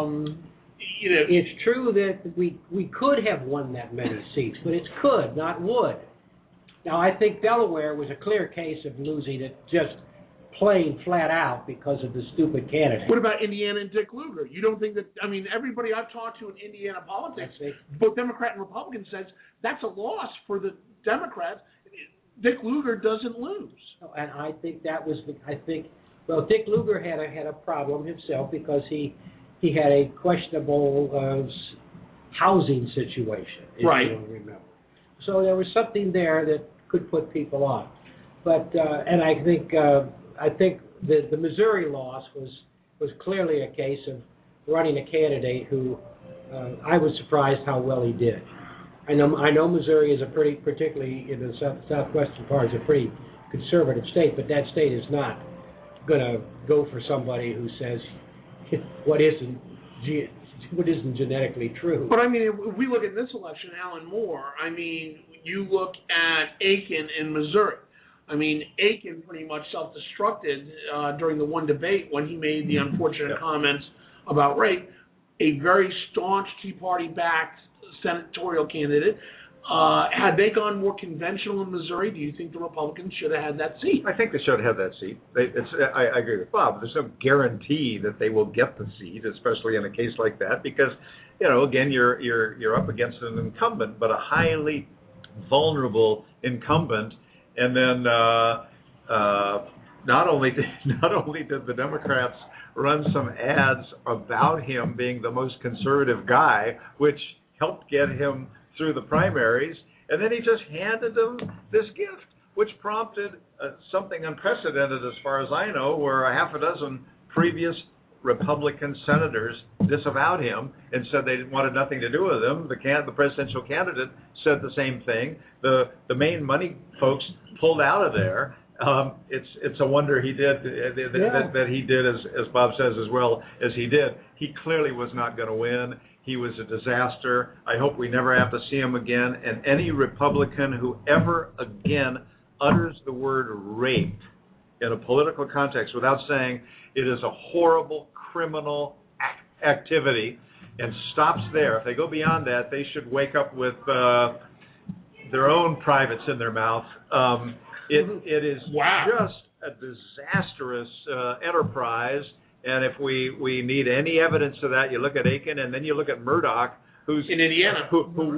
It's true that we could have won that many seats, but it's could, not would. Now, I think Delaware was a clear case of losing it just plain flat out because of the stupid candidate. What about Indiana and Dick Lugar? You don't think that, I mean, everybody I've talked to in Indiana politics, both Democrat and Republican, says that's a loss for the Democrats. Dick Lugar doesn't lose. And I think that was, Dick Lugar had a problem himself because he had a questionable housing situation, if you don't remember. So there was something there that could put people off. But and I think the Missouri loss was clearly a case of running a candidate who I was surprised how well he did. I know Missouri is particularly in the southwestern part, is a pretty conservative state, but that state is not going to go for somebody who says what isn't genetically true. But I mean, if we look at this election, Alan Moore, I mean, you look at Aiken in Missouri. I mean, Aiken pretty much self-destructed during the one debate when he made the unfortunate comments about rape. A very staunch Tea Party-backed senatorial candidate. Had they gone more conventional in Missouri, do you think the Republicans should have had that seat? I think they should have had that seat. I agree with Bob. There's no guarantee that they will get the seat, especially in a case like that, because again, you're up against an incumbent, but a highly vulnerable incumbent. And then not only did the Democrats run some ads about him being the most conservative guy, which helped get him through the primaries, and then he just handed them this gift, which prompted something unprecedented as far as I know, where a half a dozen previous Republican senators disavowed him and said they wanted nothing to do with him. The presidential candidate said the same thing. The main money folks pulled out of there. It's a wonder he did that he did, as Bob says, as well as he did. He clearly was not going to win. He was a disaster. I hope we never have to see him again. And any Republican who ever again utters the word rape in a political context without saying it is a horrible criminal activity and stops there, if they go beyond that, they should wake up with their own privates in their mouth. It is just a disastrous enterprise. And if we need any evidence of that, you look at Aiken, and then you look at Murdoch, who's in Indiana,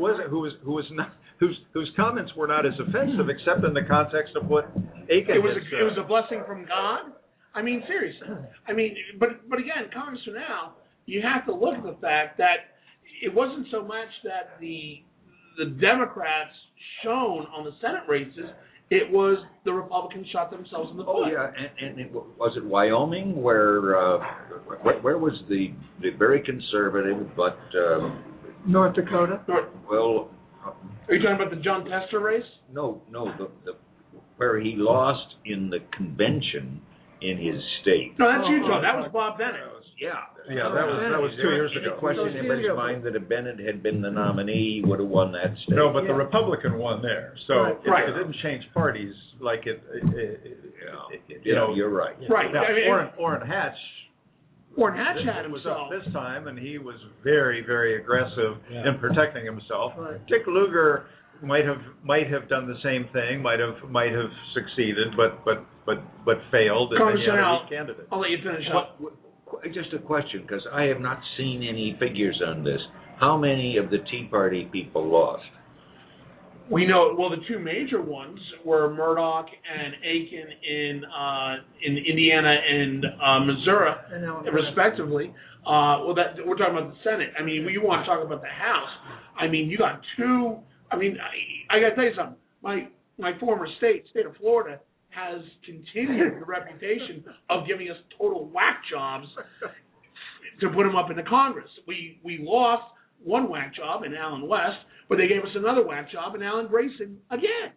whose comments were not as offensive, except in the context of what Aiken it was a blessing from God. I mean, seriously. I mean, but again, Congressman Al, you have to look at the fact that it wasn't so much that the Democrats shone on the Senate races. It was the Republicans shot themselves in the foot. Oh, yeah, and was it Wyoming where was the very conservative but... North Dakota? Well... Are you talking about the John Tester race? No, where he lost in the convention in his state. No, that's Utah. That was Bob Bennett. That was 2 years ago. Any question in anybody's mind that if Bennett had been the nominee, he would have won that state? No, but the Republican won there, so it didn't change parties like it. You're right. Right. Now, I mean, Orrin Hatch. Had was himself up this time, and he was very, very aggressive in protecting himself. Right. Dick Lugar might have done the same thing, might have succeeded, but failed, and then you had a weak candidate. I'll let you finish up. Just a question, because I have not seen any figures on this. How many of the Tea Party people lost? We know, well, the two major ones were Murdoch and Aiken in Indiana and Missouri, respectively. We're talking about the Senate. I mean, you want to talk about the House. I mean, you got two. I mean, I got to tell you something. My former state of Florida, has continued the reputation of giving us total whack jobs to put them up into Congress. We lost one whack job in Alan West, but they gave us another whack job in Alan Grayson again.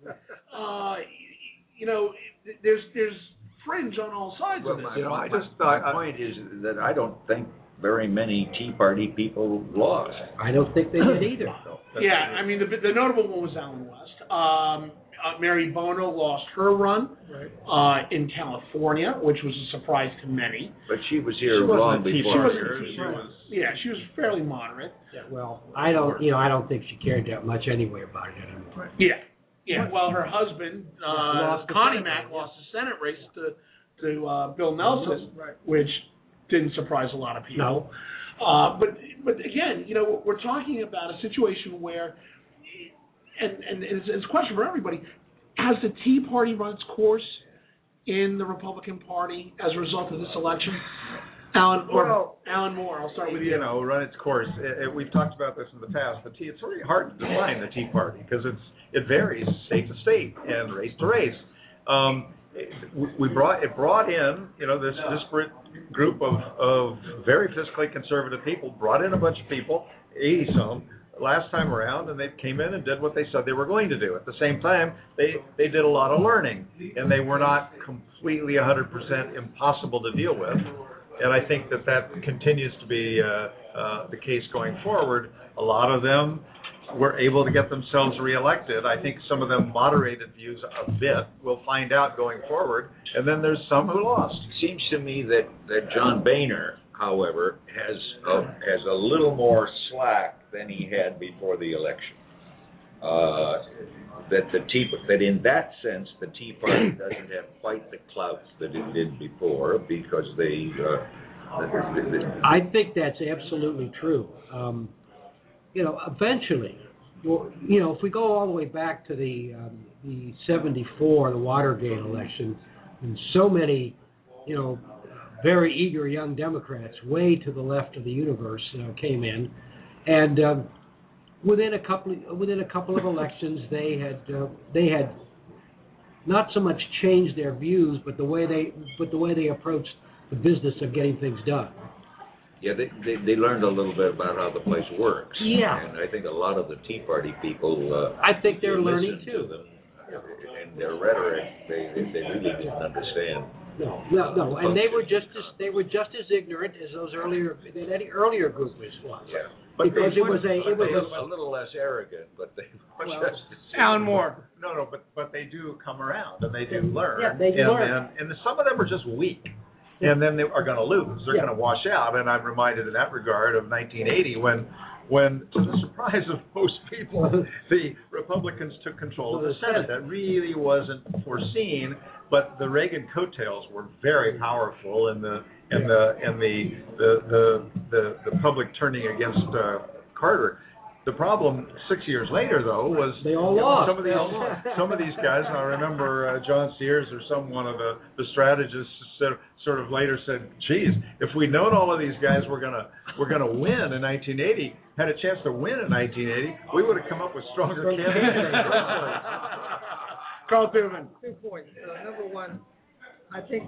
There's fringe on all sides of this. My point is that I don't think very many Tea Party people lost. I don't think they did either. Yeah, I mean, the notable one was Alan West. Mary Bono lost her run in California, which was a surprise to many. But she was here long before. She was fairly moderate. Yeah, well, I don't think she cared that much anyway about it anymore. Yeah. Well, her husband, Connie Mack, lost the Senate race to Bill Nelson, which didn't surprise a lot of people. No. But again, we're talking about a situation where. And it's a question for everybody. Has the Tea Party run its course in the Republican Party as a result of this election? Alan Moore, I'll start with you. Run its course. We've talked about this in the past. It's really hard to define the Tea Party because it varies state to state and race to race. It brought in this disparate group of very fiscally conservative people. Brought in a bunch of people, 80-some. Last time around, and they came in and did what they said they were going to do. At the same time, they did a lot of learning, and they were not completely 100% impossible to deal with. And I think that continues to be the case going forward. A lot of them were able to get themselves reelected. I think some of them moderated views a bit. We'll find out going forward. And then there's some who lost. It seems to me that John Boehner, however, has a little more slack than he had before the election. That in that sense, the Tea Party doesn't have quite the clout that it did before because they. I think that's absolutely true. Eventually, if we go all the way back to the '74, the Watergate election, and so many, very eager young Democrats, way to the left of the universe, came in, and within a couple of elections, they had not so much changed their views, but the way they approached the business of getting things done. Yeah, they learned a little bit about how the place works. Yeah, and I think a lot of the Tea Party people. I think they're learning too. To them, and their rhetoric, they really didn't understand. No, and they were just as ignorant as any earlier group was. Yeah, because it was a little less arrogant, but they were just Alan Moore. No, but they do come around and they do learn. Yeah, they learn. And some of them are just weak. And then they are going to lose. They're going to wash out. And I'm reminded in that regard of 1980 when, to the surprise of most people, the Republicans took control of the Senate. That really wasn't foreseen, but the Reagan coattails were very powerful in the public turning against Carter. The problem 6 years later, though, was they all lost. Some of these guys. I remember John Sears or one of the strategists sort of later said, "Geez, if we'd known all of these guys were gonna win in 1980, had a chance to win in 1980, we would have come up with stronger candidates." Carl Thuman. 2 points. Number one, I think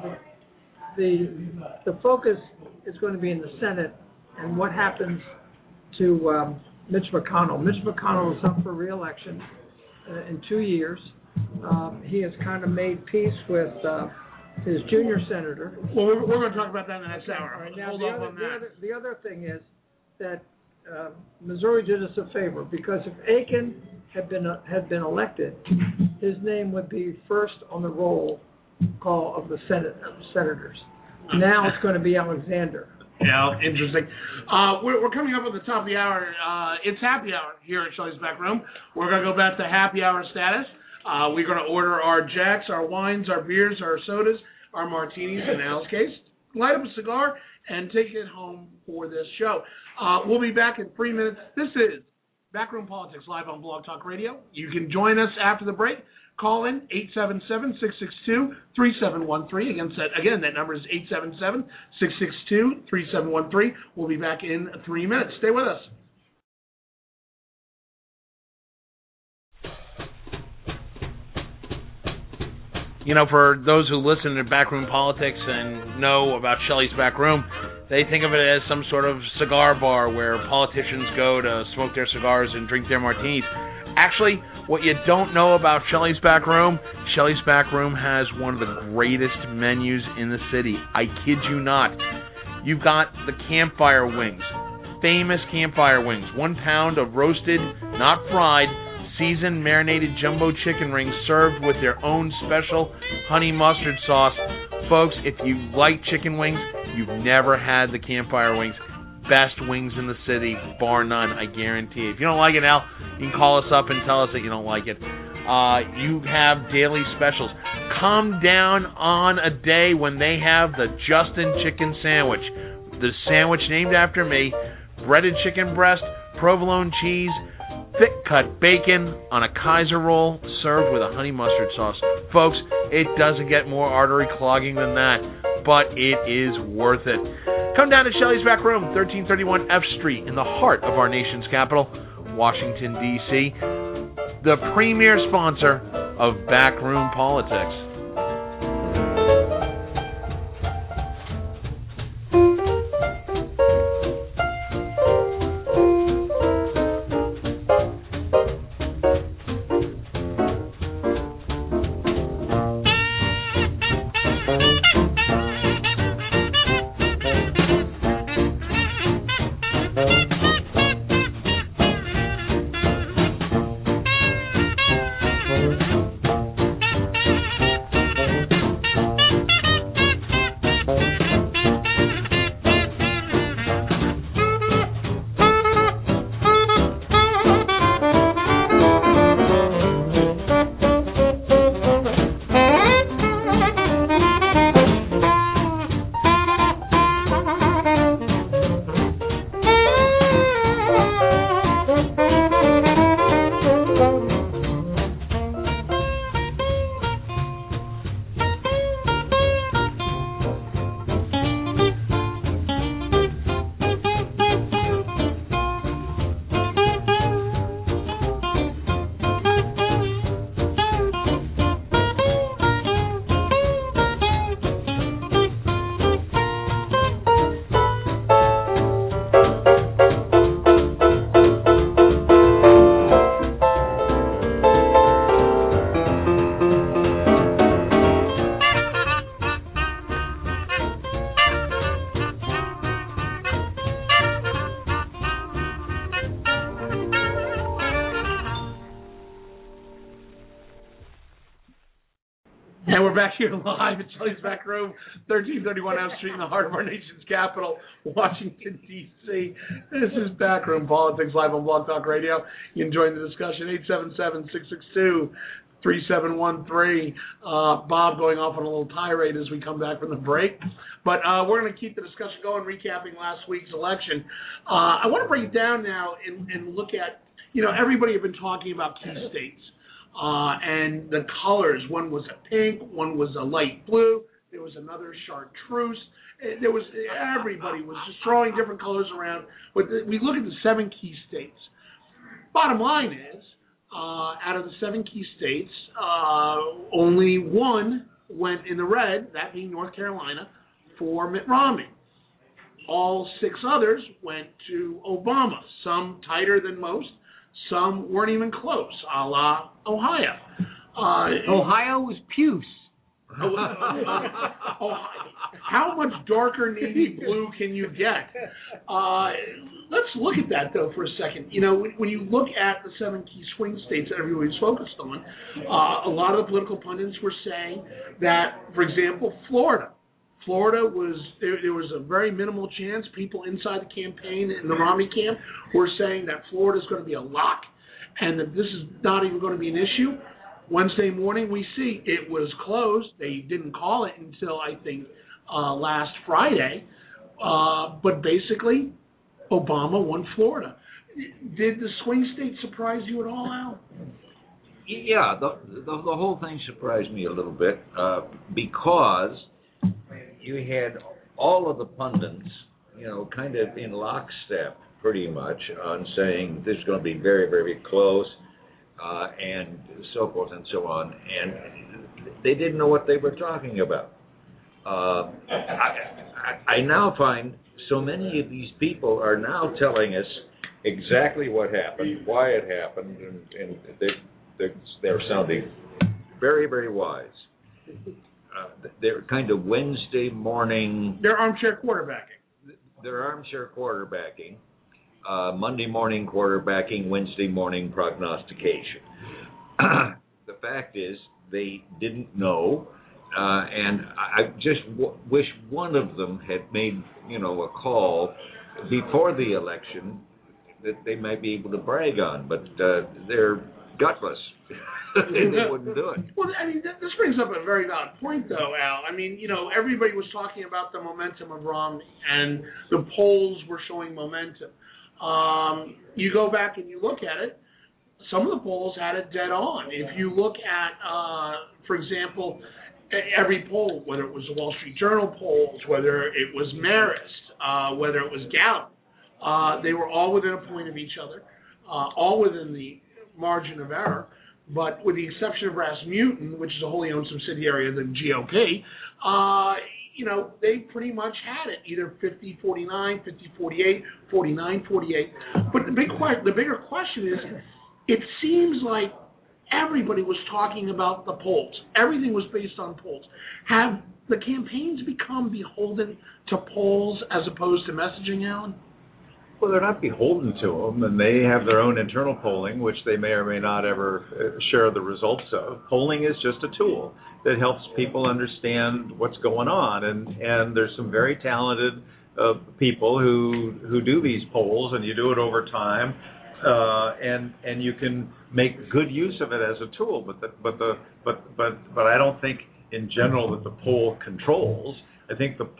the focus is going to be in the Senate and what happens to Mitch McConnell. Mitch McConnell is up for re-election in 2 years. He has kind of made peace with his junior senator. Well, we're going to talk about that in the next hour. Right, now, hold off on that. The other thing is that Missouri did us a favor because if Aiken had been elected, his name would be first on the roll call of the senators. Now it's going to be Alexander. Interesting. We're coming up at the top of the hour. It's happy hour here at Shelley's Back Room. We're going to go back to happy hour status. We're going to order our Jacks, our wines, our beers, our sodas, our martinis, in Al's case. Light up a cigar and take it home for this show. We'll be back in 3 minutes. This is Backroom Politics live on Blog Talk Radio. You can join us after the break. Call in 877-662-3713. Again, that number is 877-662-3713. We'll be back in 3 minutes. Stay with us. You know, for those who listen to Backroom Politics and know about Shelley's Back Room, they think of it as some sort of cigar bar where politicians go to smoke their cigars and drink their martinis. Actually, what you don't know about Shelley's Back Room has one of the greatest menus in the city. I kid you not. You've got the campfire wings, famous campfire wings, 1 pound of roasted, not fried, seasoned marinated jumbo chicken rings served with their own special honey mustard sauce. Folks, if you like chicken wings, you've never had the campfire wings. Best wings in the city, bar none, I guarantee it. If you don't like it, Al, you can call us up and tell us that you don't like it. You have daily specials. Come down on a day when they have the Justin Chicken Sandwich. The sandwich named after me, breaded chicken breast, provolone cheese, thick-cut bacon on a Kaiser roll served with a honey mustard sauce. Folks, it doesn't get more artery clogging than that, but it is worth it. Come down to Shelley's Back Room, 1331 F Street, in the heart of our nation's capital, Washington, D.C., the premier sponsor of Backroom Politics. And we're back here live at Shelley's Back Room, 1331 F Street in the heart of our nation's capital, Washington, D.C. This is Backroom Politics live on Blog Talk Radio. You can join the discussion, 877-662-3713. Bob going off on a little tirade as we come back from the break. But we're going to keep the discussion going, recapping last week's election. I want to break it down now and look at, everybody have been talking about key states. And the colors, one was a pink, one was a light blue, there was another chartreuse. Everybody was just throwing different colors around. But we look at the 7 key states. Bottom line is, out of the 7 key states, only one went in the red, that being North Carolina, for Mitt Romney. All 6 others went to Obama, some tighter than most. Some weren't even close, a la Ohio. Ohio was puce. How much darker navy blue can you get? Let's look at that, though, for a second. When you look at the 7 key swing states that everybody's focused on, a lot of the political pundits were saying that, for example, Florida Florida was there was a very minimal chance. People inside the campaign in the Romney camp were saying that Florida is going to be a lock and that this is not even going to be an issue. Wednesday morning, we see it was closed. They didn't call it until, I think, last Friday. But basically, Obama won Florida. Did the swing state surprise you at all, Al? Yeah, the whole thing surprised me a little bit because you had all of the pundits, kind of in lockstep pretty much on saying this is going to be very, very close and so forth and so on. And they didn't know what they were talking about. I now find so many of these people are now telling us exactly what happened, why it happened, and they're sounding very, very wise. They're kind of Wednesday morning. They're armchair quarterbacking. They're armchair quarterbacking. Monday morning quarterbacking, Wednesday morning prognostication. The fact is, they didn't know, and I just wish one of them had made, a call before the election that they might be able to brag on, but they're gutless. They wouldn't do it. Well, I mean, this brings up a very valid point, though, Al. I mean, everybody was talking about the momentum of Romney, and the polls were showing momentum. You go back and you look at it, some of the polls had it dead on. If you look at, for example, every poll, whether it was the Wall Street Journal polls, whether it was Marist, whether it was Gallup, they were all within a point of each other, all within the margin of error. But with the exception of Rasmussen, which is a wholly owned subsidiary of the GOP, they pretty much had it, either 50-49, 50-48, 49-48. But the bigger question is, it seems like everybody was talking about the polls. Everything was based on polls. Have the campaigns become beholden to polls as opposed to messaging, Alan? Well, they're not beholden to them, and they have their own internal polling, which they may or may not ever share the results of. Polling is just a tool that helps people understand what's going on, and there's some very talented people who do these polls, and you do it over time, and you can make good use of it as a tool. But I don't think in general that the poll controls. I think the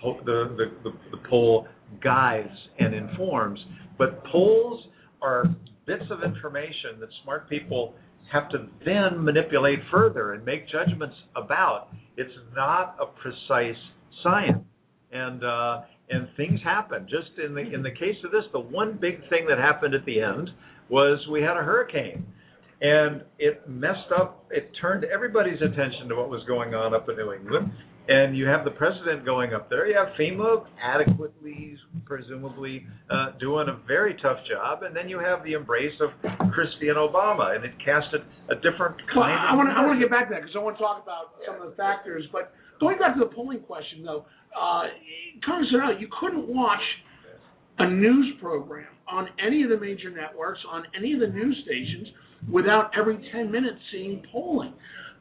poll guides and informs, but polls are bits of information that smart people have to then manipulate further and make judgments about. It's not a precise science, and things happen. Just in the case of this, the one big thing that happened at the end was we had a hurricane, and it messed up. It turned everybody's attention to what was going on up in New England. And you have the president going up there. You have FEMA adequately, presumably, doing a very tough job. And then you have the embrace of Christie and Obama. And it casted a different kind I want to get back to that because I want to talk about some of the factors. But going back to the polling question, though, Congressman Al, you couldn't watch a news program on any of the major networks, on any of the news stations, without every 10 minutes seeing polling.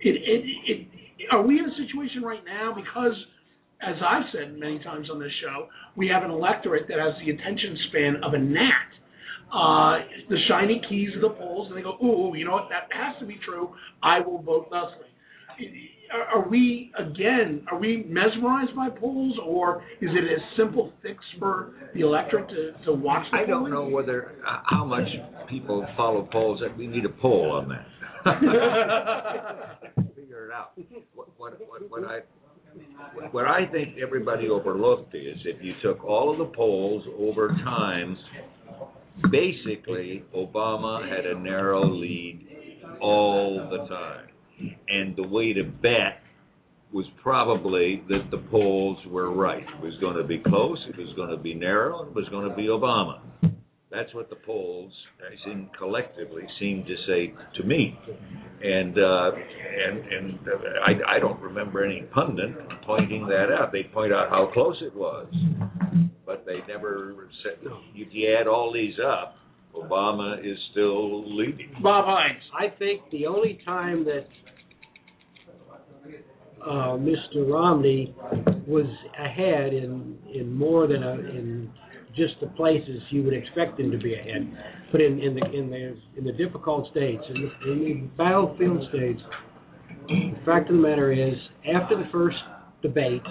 Are we in a situation right now, because, as I've said many times on this show, we have an electorate that has the attention span of a gnat, the shiny keys of the polls, and they go, ooh, you know what, that has to be true, I will vote thusly. Are we mesmerized by polls, or is it a simple fix for the electorate to watch the polling? I don't know how much people follow polls. We need a poll on that. Figure it out. What I think everybody overlooked is if you took all of the polls over time, basically Obama had a narrow lead all the time. And the way to bet was probably that the polls were right. It was going to be close, it was going to be narrow, it was going to be Obama. That's what the polls collectively seem to say to me, and I don't remember any pundit pointing that out. They point out how close it was, but they never said. If you add all these up, Obama is still leading. Bob Hines. I think the only time that Mr. Romney was ahead in more than in just the places you would expect him to be ahead, but in the difficult states, in the battlefield states. The fact of the matter is, after the first debate,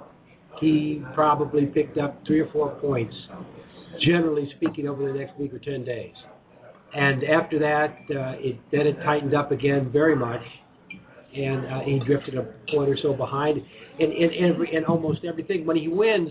he probably picked up 3 or 4 points, generally speaking, over the next week or 10 days. And after that, it tightened up again very much, and he drifted a point or so behind in almost everything. When he wins,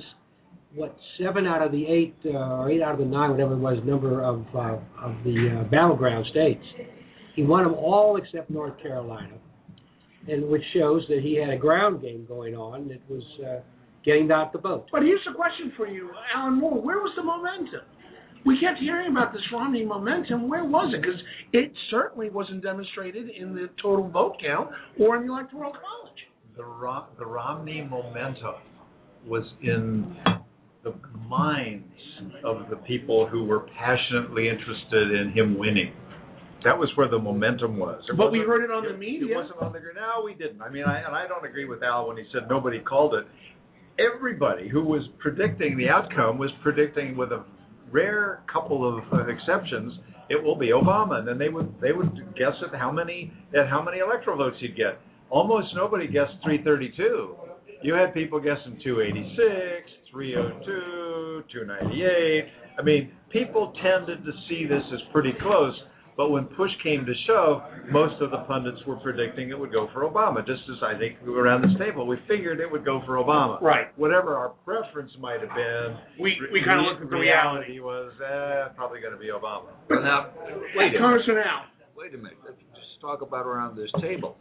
7 out of the 8 or 8 out of the 9, whatever it was, number of the battleground states, he won them all except North Carolina, and which shows that he had a ground game going on that was getting out the vote. But here's a question for you, Alan Moore. Where was the momentum? We kept hearing about this Romney momentum. Where was it? Because it certainly wasn't demonstrated in the total vote count or in the Electoral College. The Romney momentum was in the minds of the people who were passionately interested in him winning. That was where the momentum was. But we heard it on the media. It wasn't on the ground. No, we didn't. I mean, I don't agree with Al when he said nobody called it. Everybody who was predicting the outcome was predicting, with a rare couple of exceptions, it will be Obama. And then they would guess at how many electoral votes he'd get. Almost nobody guessed 332. You had people guessing 286, 302, 298. I mean, people tended to see this as pretty close. But when push came to shove, most of the pundits were predicting it would go for Obama, just as I think around this table we figured it would go for Obama. Right. Whatever our preference might have been, we kind of looked at the reality. Was probably going to be Obama. But now, Congressman Al. Wait a minute. Let's just talk about around this table.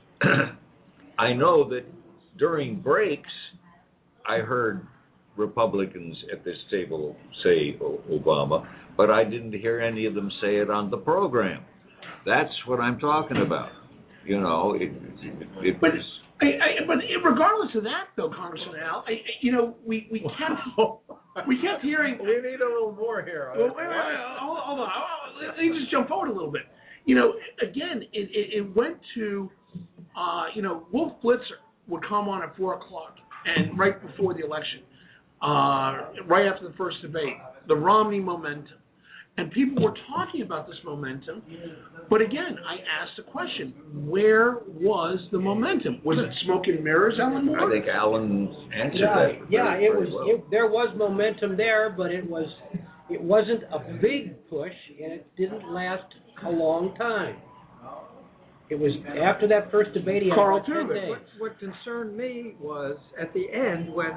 I know that during breaks, I heard Republicans at this table say Obama, but I didn't hear any of them say it on the program. That's what I'm talking about. You know, but regardless of that, though, Congressman Al, we kept hearing. We need a little more here. Well, hold on. Let me just jump forward a little bit. You know, again, it went to, Wolf Blitzer would come on at 4:00 and right before the election, right after the first debate, the Romney momentum. And people were talking about this momentum, but again, I asked the question: where was the momentum? Was it smoke and mirrors, Alan Moore? I think Alan answered that. Yeah, there was momentum there, but it wasn't a big push, and it didn't last a long time. It was after that first debate. He had Carl, about 10 days. What concerned me was at the end when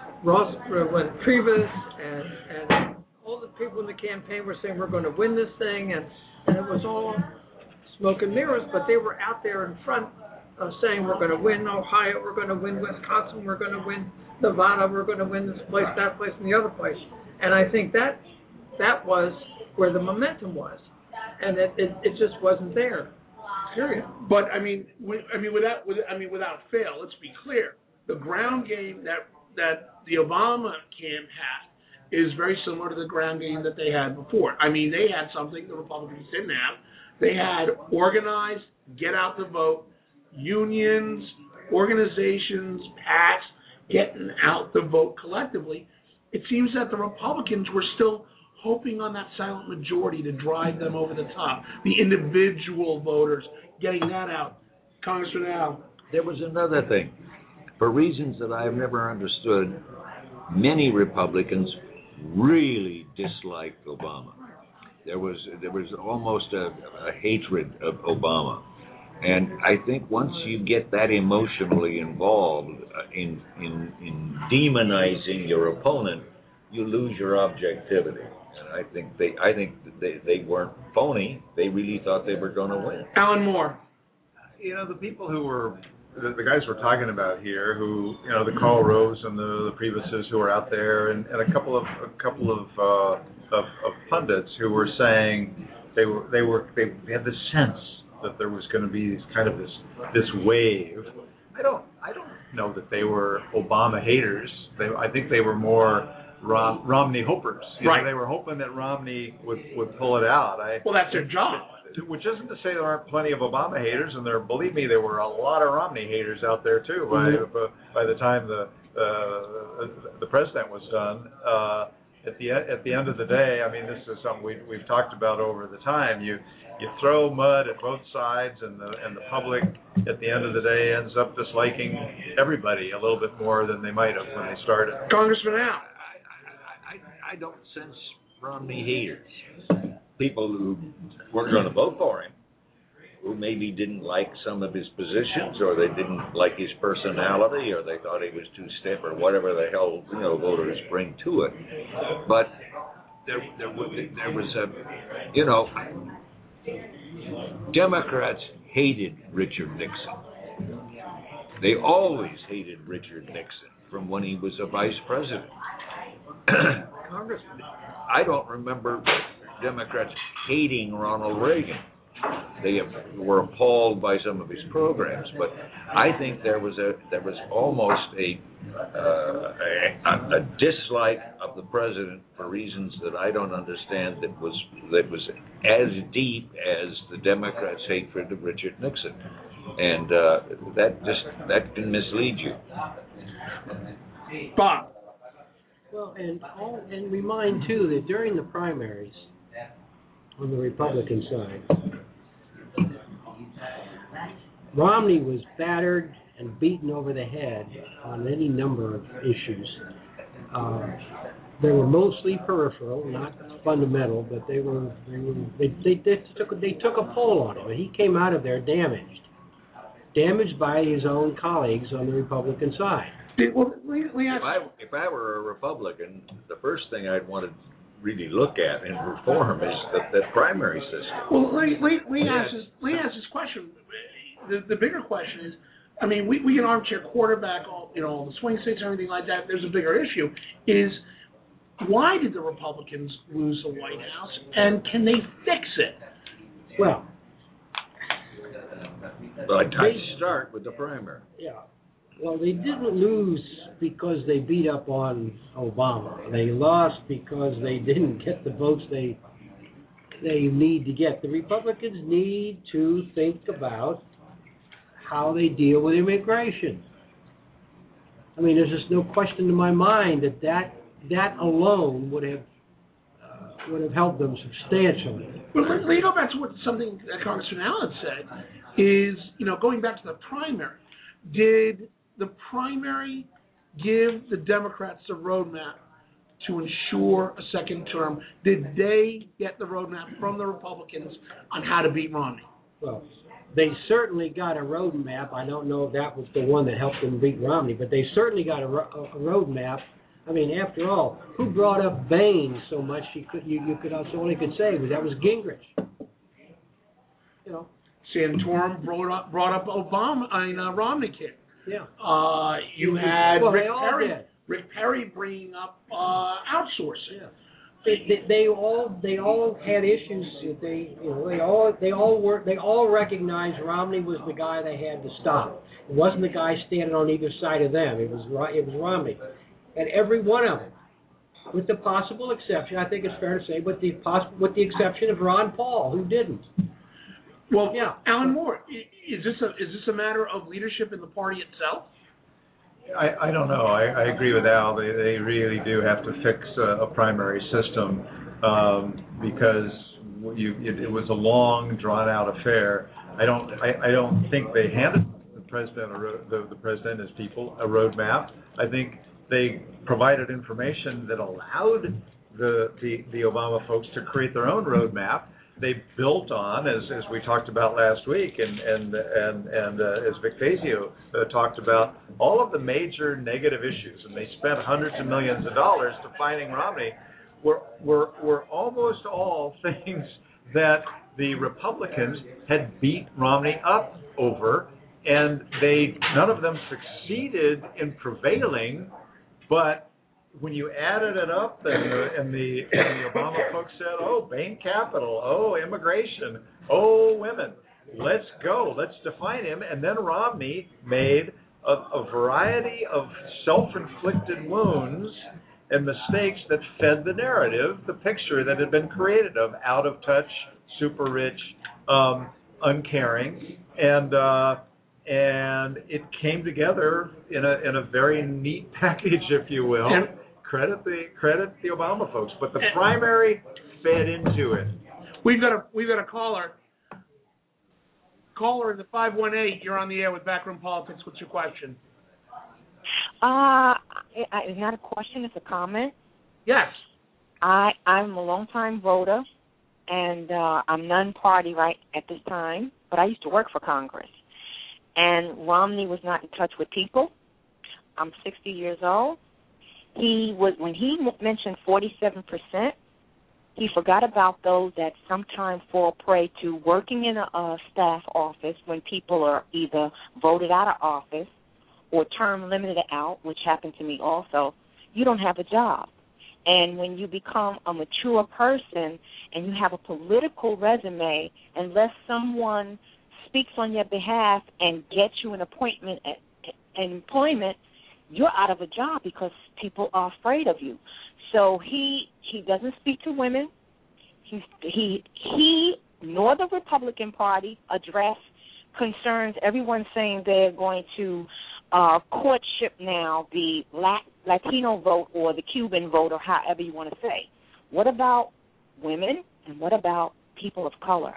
Priebus and all the people in the campaign were saying we're going to win this thing, and it was all smoke and mirrors, but they were out there in front saying we're going to win Ohio, we're going to win Wisconsin, we're going to win Nevada, we're going to win this place, that place, and the other place. And I think that was where the momentum was, and it just wasn't there. Period. But without fail, let's be clear: the ground game that the Obama camp had is very similar to the ground game that they had before. I mean, they had something the Republicans didn't have. They had organized, get out the vote, unions, organizations, PACs, getting out the vote collectively. It seems that the Republicans were still hoping on that silent majority to drive them over the top. The individual voters, getting that out. Congressman Al. There was another thing. For reasons that I've never understood, many Republicans really disliked Obama. There was almost a hatred of Obama. And I think once you get that emotionally involved in demonizing your opponent, you lose your objectivity. And I think they weren't phony. They really thought they were going to win. Alan Moore. You know, the people who were the guys we're talking about here, who the Karl Roves and the Priebuses who were out there, and a couple of pundits who were saying they had the sense that there was going to be this wave. I don't know that they were Obama haters. I think they were more Romney hopers. Right. They were hoping that Romney would pull it out. Well, that's their job. which isn't to say there aren't plenty of Obama haters, and believe me, there were a lot of Romney haters out there too. By the time the president was done, at the end of the day, I mean, this is something we've talked about over the time. You throw mud at both sides, and the public at the end of the day ends up disliking everybody a little bit more than they might have when they started. Congressman Al. I don't sense Romney haters. People who weren't going to vote for him, who maybe didn't like some of his positions, or they didn't like his personality, or they thought he was too stiff, or whatever the hell voters bring to it. But there was Democrats hated Richard Nixon. They always hated Richard Nixon from when he was a vice president. Congressman, I don't remember Democrats hating Ronald Reagan. They were appalled by some of his programs, but I think there was almost a dislike of the president for reasons that I don't understand that was as deep as the Democrats' hatred of Richard Nixon, and that can mislead you. Bob. Well, and remind too that during the primaries on the Republican side, Romney was battered and beaten over the head on any number of issues. They were mostly peripheral, not fundamental, but they took a poll on him, and he came out of there damaged by his own colleagues on the Republican side. Well, if I were a Republican, the first thing I'd want to really look at and reform is that primary system. Well, let me ask this question. The bigger question is, I mean, we can armchair quarterback all the swing states and everything like that. There's a bigger issue. Is why did the Republicans lose the White House, and can they fix it? Well, I'd start with the primary. Yeah. Well, they didn't lose because they beat up on Obama. They lost because they didn't get the votes they need to get. The Republicans need to think about how they deal with immigration. I mean, there's just no question in my mind that alone would have helped them substantially. Well, let me go back to something that Congressman Allen said. Is going back to the primary, did the primary give the Democrats the roadmap to ensure a second term? Did they get the roadmap from the Republicans on how to beat Romney? Well, they certainly got a roadmap. I don't know if that was the one that helped them beat Romney, but they certainly got a roadmap. I mean, after all, who brought up Bain so much you could all you could say was that was Gingrich. Santorum brought up Romney kid. Yeah. You had Rick Perry bringing up outsourcing. Yeah. They all had issues. They all recognized Romney was the guy they had to stop. It wasn't the guy standing on either side of them. It was Romney, and every one of them, with the possible exception, I think it's fair to say, with the exception of Ron Paul, who didn't. Well, yeah. Alan Moore, is this a matter of leadership in the party itself? I don't know. I agree with Al. They really do have to fix a primary system because it was a long, drawn-out affair. I don't think they handed the president the president, his people, a roadmap. I think they provided information that allowed the Obama folks to create their own roadmap. They built on, as we talked about last week, and as Vic Fazio talked about, all of the major negative issues, and they spent hundreds of millions of dollars defining Romney, were almost all things that the Republicans had beat Romney up over, and none of them succeeded in prevailing, but when you added it up, and the Obama folks said, "Oh, Bain Capital, oh, immigration, oh, women, let's go, let's define him," and then Romney made a variety of self-inflicted wounds and mistakes that fed the narrative, the picture that had been created of out of touch, super rich, uncaring, and it came together in a very neat package, if you will. And credit the Obama folks, but the primary fed into it. We've got a caller. Caller in the 518. You're on the air with Backroom Politics. What's your question? It's not a question. It's a comment. Yes. I'm a long-time voter, and I'm non-party right at this time, but I used to work for Congress. And Romney was not in touch with people. I'm 60 years old. When he mentioned 47%, he forgot about those that sometimes fall prey to working in a staff office when people are either voted out of office or term limited out, which happened to me also. You don't have a job. And when you become a mature person and you have a political resume, unless someone speaks on your behalf and gets you an appointment and employment, you're out of a job because people are afraid of you. So he doesn't speak to women. He nor the Republican Party address concerns. Everyone's saying they're going to courtship now the Latino vote or the Cuban vote or however you want to say. What about women and what about people of color?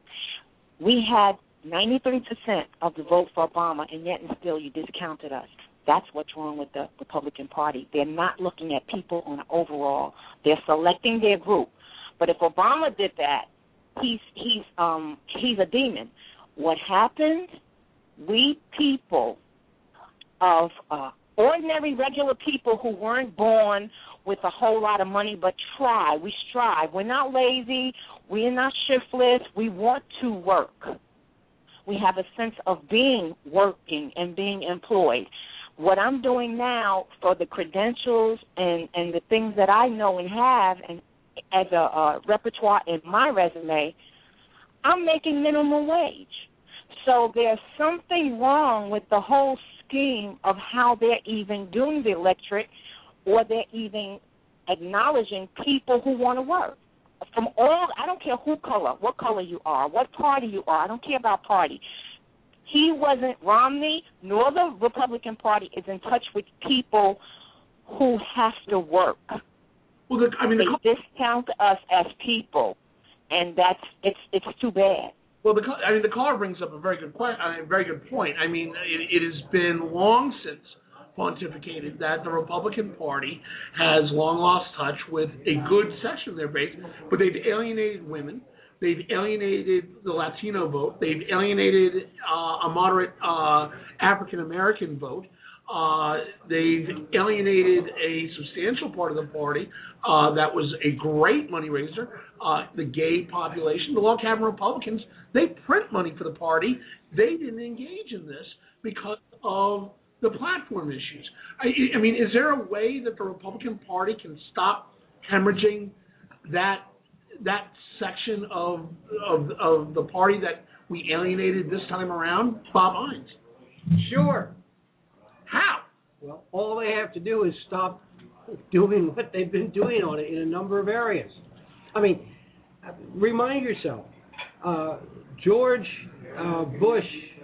We had 93% of the vote for Obama, and yet and still you discounted us. That's what's wrong with the Republican Party. They're not looking at people on an overall. They're selecting their group. But if Obama did that, he's a demon. What happened? We people of ordinary, regular people who weren't born with a whole lot of money but try. We strive. We're not lazy. We're not shiftless. We want to work. We have a sense of being working and being employed. What I'm doing now for the credentials and the things that I know and have and as a repertoire in my resume, I'm making minimum wage. So there's something wrong with the whole scheme of how they're even doing the electorate or they're even acknowledging people who want to work. I don't care what color you are, what party you are. I don't care about party. Romney nor the Republican Party is in touch with people who have to work. Well, they discount us as people, and it's too bad. Well, the caller brings up a very good point. I mean, it has been long since pontificated that the Republican Party has long lost touch with a good section of their base, but they've alienated women. They've alienated the Latino vote. They've alienated a moderate African-American vote. They've alienated a substantial part of the party that was a great money raiser, the gay population. The log cabin Republicans, they print money for the party. They didn't engage in this because of the platform issues. I mean, is there a way that the Republican Party can stop hemorrhaging that section of the party that we alienated this time around? Bob Hines. Sure. How? Well, all they have to do is stop doing what they've been doing on it in a number of areas. I mean, remind yourself, George Bush,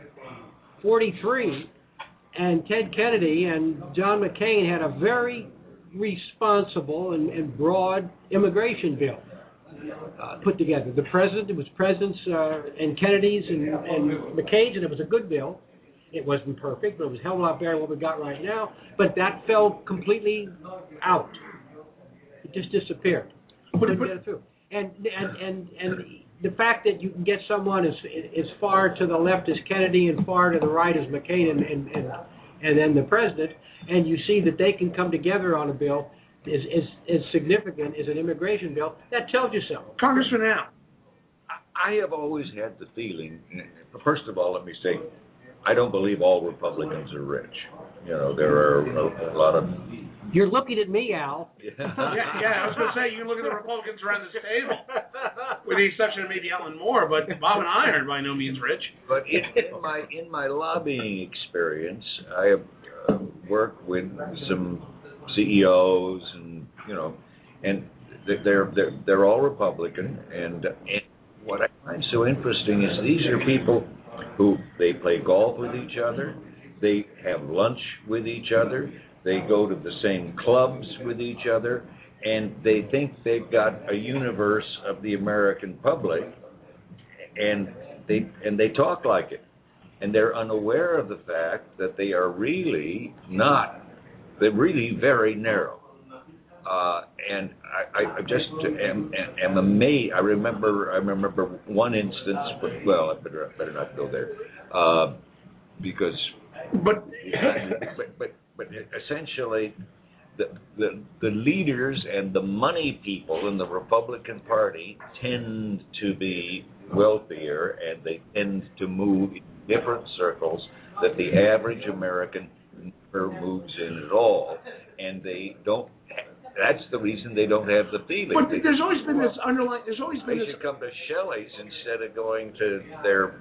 43, and Ted Kennedy and John McCain had a very responsible and broad immigration bill put together. It was President's and Kennedy's and McCain's, and it was a good bill. It wasn't perfect, but it was a hell of a lot better than what we got right now. But that fell completely out. It just disappeared. Couldn't get it through. And the fact that you can get someone as far to the left as Kennedy and far to the right as McCain and then the president, and you see that they can come together on a bill is significant as an immigration bill, that tells you something. Congressman Al. I have always had the feeling, first of all, let me say, I don't believe all Republicans are rich. You know, there are a lot of... You're looking at me, Al. Yeah, I was going to say, you can look at the Republicans around this table, with the exception of maybe Ellen Moore, but Bob and I are by no means rich. But in my lobbying experience, I have worked with some CEOs, and you know, and they're all Republican, and what I find so interesting is these are people who they play golf with each other, they have lunch with each other, they go to the same clubs with each other, and they think they've got a universe of the American public, and they talk like it. And they're unaware of the fact that they are really not. They're really very narrow. And I just am amazed. I remember one instance. Well, I better not go there, because. But essentially, the leaders and the money people in the Republican Party tend to be wealthier, and they tend to move in different circles that the average American never moves in at all, and they don't. That's the reason they don't have the feeling. But there's always been this underlying. There's always been they should come to Shelley's instead of going to their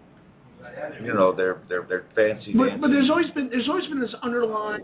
fancy. But there's always been this underlying.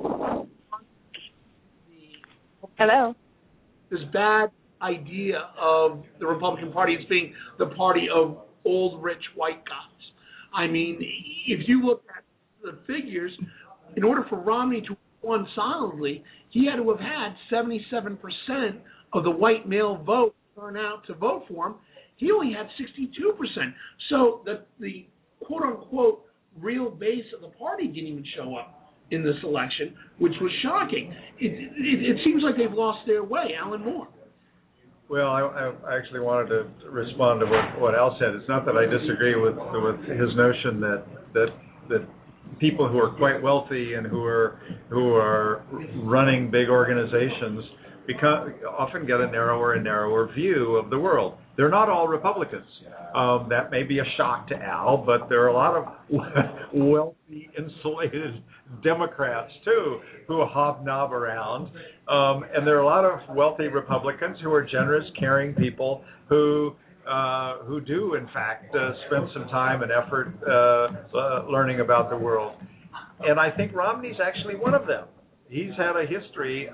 Hello. This bad idea of the Republican Party as being the party of old rich white guys. I mean, if you look at the figures, in order for Romney to won solidly, he had to have had 77% of the white male vote turn out to vote for him. He only had 62%. So the quote-unquote real base of the party didn't even show up in this election, which was shocking. It seems like they've lost their way. Alan Moore. Well, I actually wanted to respond to what Al said. It's not that I disagree with his notion that people who are quite wealthy and who are running big organizations often get a narrower and narrower view of the world. They're not all Republicans. That may be a shock to Al, but there are a lot of wealthy, insulated Democrats, too, who hobnob around. And there are a lot of wealthy Republicans who are generous, caring people who do, in fact, spend some time and effort learning about the world. And I think Romney's actually one of them. He's had a history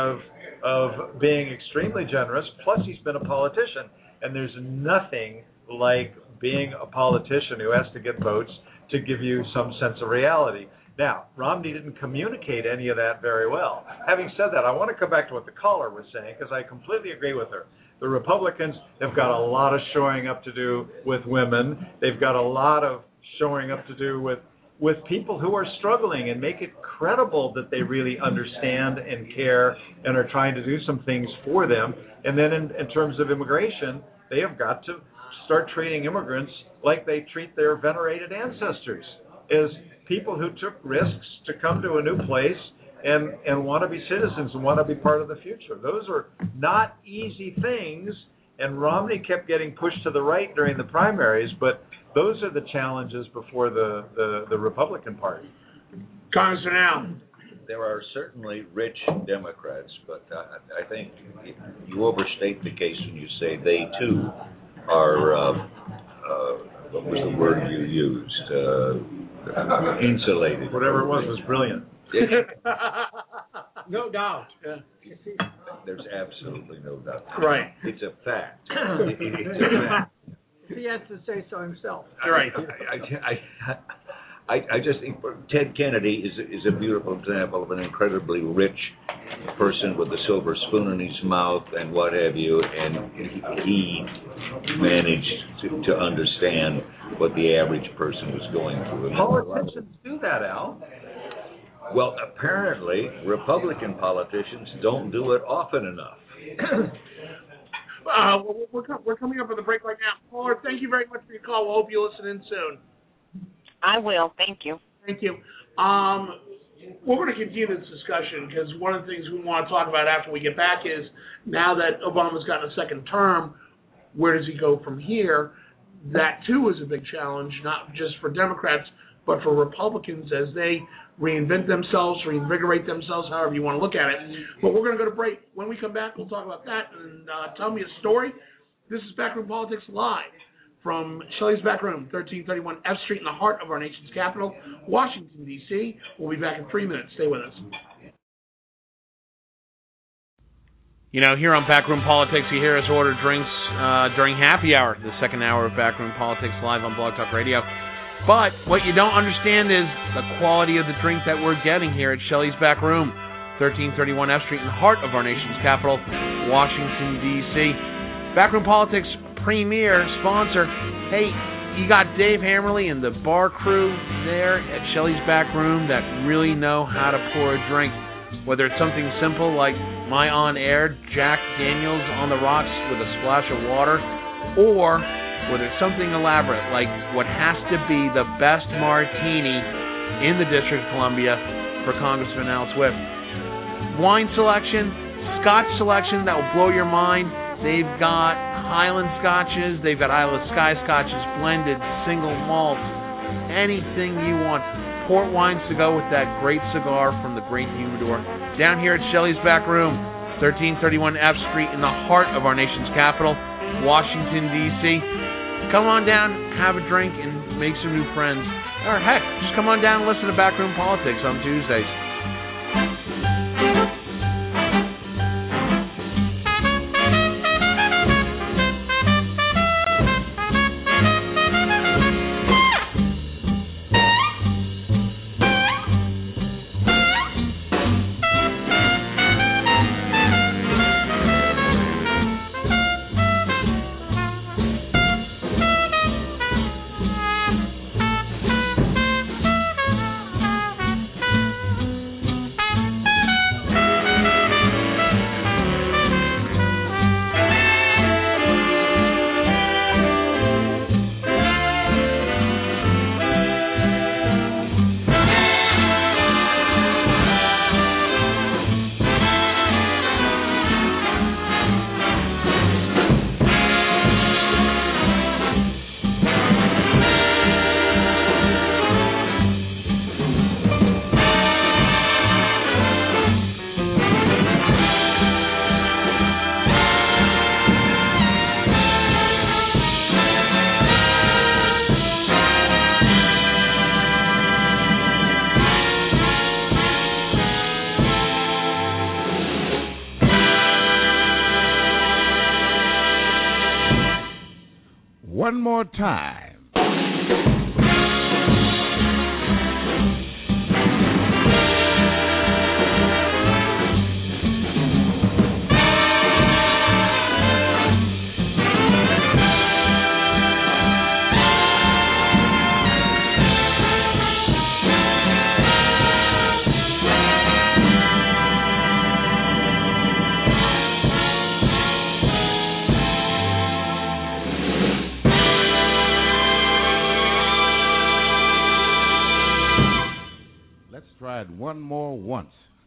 of being extremely generous, plus he's been a politician. And there's nothing like being a politician who has to get votes to give you some sense of reality. Now, Romney didn't communicate any of that very well. Having said that, I want to come back to what the caller was saying, because I completely agree with her. The Republicans have got a lot of showing up to do with women. They've got a lot of showing up to do with people who are struggling, and make it credible that they really understand and care and are trying to do some things for them. And then in terms of immigration, they have got to start treating immigrants like they treat their venerated ancestors, as people who took risks to come to a new place and want to be citizens and want to be part of the future. Those are not easy things, and Romney kept getting pushed to the right during the primaries, but those are the challenges before the Republican Party. Congressman Al. There are certainly rich Democrats, but I think you overstate the case when you say they, too, are, what was the word you used, insulated. Whatever it was brilliant. No doubt. Yeah. There's absolutely no doubt. Right. It's a fact. It's a fact. He has to say so himself. Right. I just think Ted Kennedy is a beautiful example of an incredibly rich person with a silver spoon in his mouth and what have you, and he managed to understand what the average person was going through. Politicians do that, Al. Well, apparently, Republican politicians don't do it often enough. We're coming up with a break right now. Caller, thank you very much for your call. We hope you listen in soon. I will. Thank you. Thank you. We're going to continue this discussion because one of the things we want to talk about after we get back is now that Obama's gotten a second term, where does he go from here? That, too, is a big challenge, not just for Democrats, but for Republicans as they reinvent themselves, reinvigorate themselves, however you want to look at it. But we're going to go to break. When we come back, we'll talk about that and tell me a story. This is Backroom Politics Live from Shelley's Back Room, 1331 F Street in the heart of our nation's capital, Washington, D.C. We'll be back in 3 minutes. Stay with us. You know, here on Backroom Politics, you hear us order drinks during happy hour, the second hour of Backroom Politics live on Blog Talk Radio. But what you don't understand is the quality of the drink that we're getting here at Shelley's Back Room, 1331 F Street, in the heart of our nation's capital, Washington, D.C. Backroom Politics premier sponsor. Hey, you got Dave Hammerly and the bar crew there at Shelley's Back Room that really know how to pour a drink. Whether it's something simple like my on-air Jack Daniels on the rocks with a splash of water, or whether it's something elaborate like what has to be the best martini in the District of Columbia for Congressman Al Swift. Wine selection, Scotch selection that will blow your mind. They've got Highland Scotches, they've got Isle of Skye Scotches, blended, single malt, anything you want. Port wines to go with that great cigar from the Great Humidor. Down here at Shelley's Back Room, 1331 F Street, in the heart of our nation's capital, Washington, D.C. Come on down, have a drink, and make some new friends. Or heck, just come on down and listen to Backroom Politics on Tuesdays. One more time. One more once.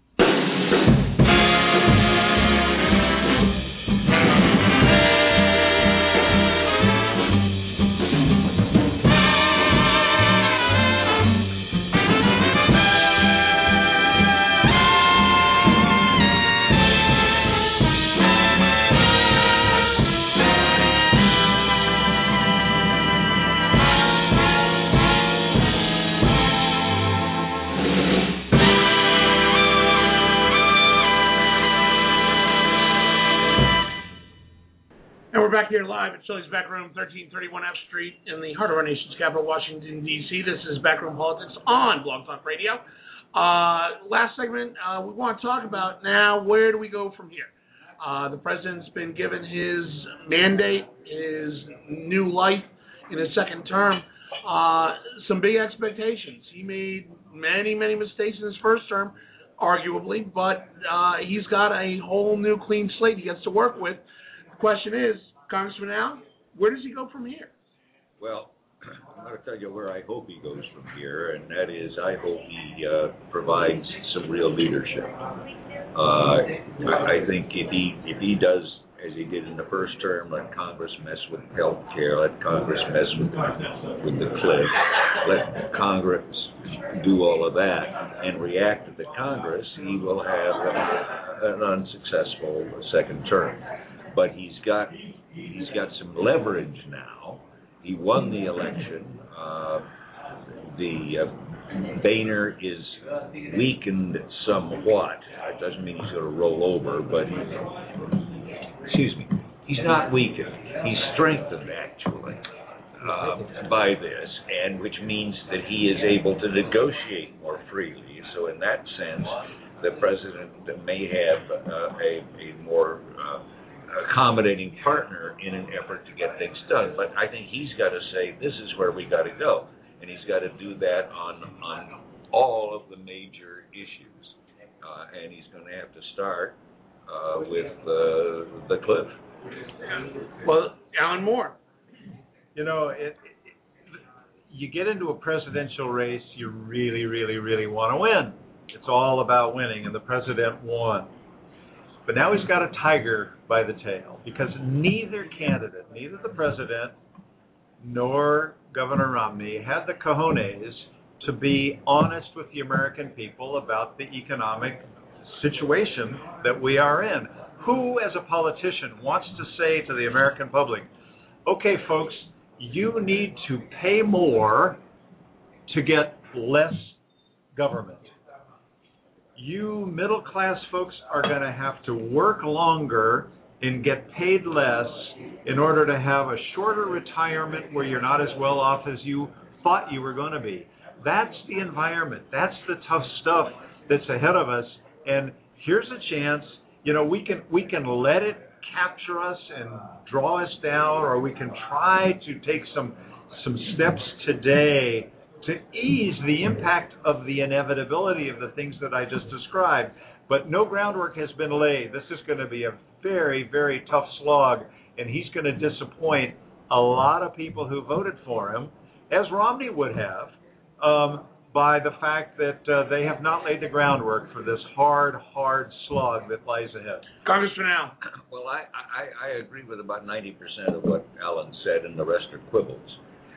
Back here live at Shelley's Back Room, 1331 F Street, in the heart of our nation's capital, Washington, D.C. This is Backroom Politics on Blog Talk Radio. Last segment, we want to talk about now, where do we go from here? The president's been given his mandate, his new life in his second term. Some big expectations. He made many, many mistakes in his first term, arguably, but he's got a whole new clean slate he gets to work with. The question is, Congressman Al, where does he go from here? Well, I'm going to tell you where I hope he goes from here, and that is I hope he provides some real leadership. I think if he does, as he did in the first term, let Congress mess with health care, let Congress mess with the cliff, let Congress do all of that and react to the Congress, he will have an unsuccessful second term. But he's got some leverage now. He won the election. Boehner is weakened somewhat. That doesn't mean he's going to roll over, but he's not weakened. He's strengthened, actually, by this, and which means that he is able to negotiate more freely. So in that sense, the president may have a more accommodating partner in an effort to get things done. But I think he's got to say, this is where we got to go. And he's got to do that on all of the major issues. And he's going to have to start with the cliff. Well, Alan Moore. You get into a presidential race, you really, really, really want to win. It's all about winning, and the president won. But now he's got a tiger by the tail, because neither candidate, neither the president nor Governor Romney, had the cojones to be honest with the American people about the economic situation that we are in. Who, as a politician, wants to say to the American public, okay, folks, you need to pay more to get less government. You middle-class folks are going to have to work longer and get paid less in order to have a shorter retirement where you're not as well off as you thought you were going to be. That's the environment. That's the tough stuff that's ahead of us. And here's a chance, we can let it capture us and draw us down, or we can try to take some steps today to ease the impact of the inevitability of the things that I just described. But no groundwork has been laid. This is going to be a very, very tough slog, and he's going to disappoint a lot of people who voted for him, as Romney would have, by the fact that they have not laid the groundwork for this hard slog that lies ahead. Congressman Al. Well, I agree with about 90% of what Alan said, and the rest are quibbles.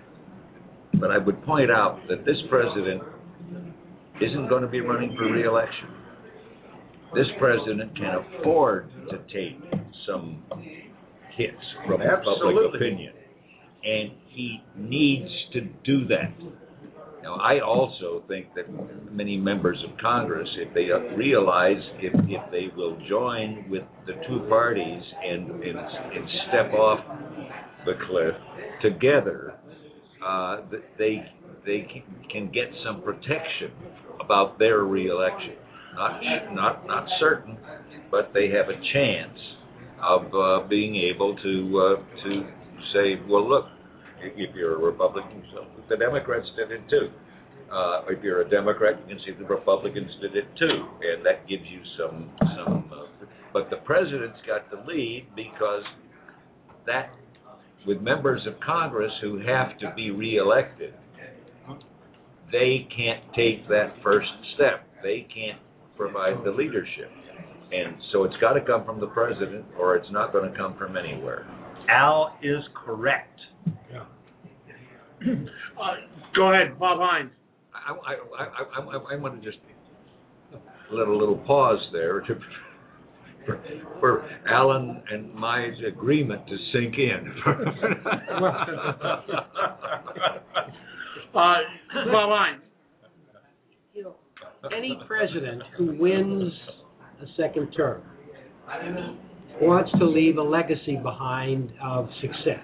But I would point out that this president isn't going to be running for re-election. This president can afford to take some hits from public opinion, and he needs to do that. Now, I also think that many members of Congress, if they realize if they will join with the two parties and step off the cliff together, they can get some protection about their reelection. Not certain, but they have a chance of being able to say, well, look, if you're a Republican, the Democrats did it too. If you're a Democrat, you can see the Republicans did it too, and that gives you some. But the president's got to lead, because that, with members of Congress who have to be reelected, they can't take that first step. They can't provide the leadership, and so it's got to come from the president, or it's not going to come from anywhere. Al is correct. Yeah. Go ahead, Bob Hines. I want to just let a little pause there for Alan and my agreement to sink in. Bob Hines. Any president who wins a second term wants to leave a legacy behind of success.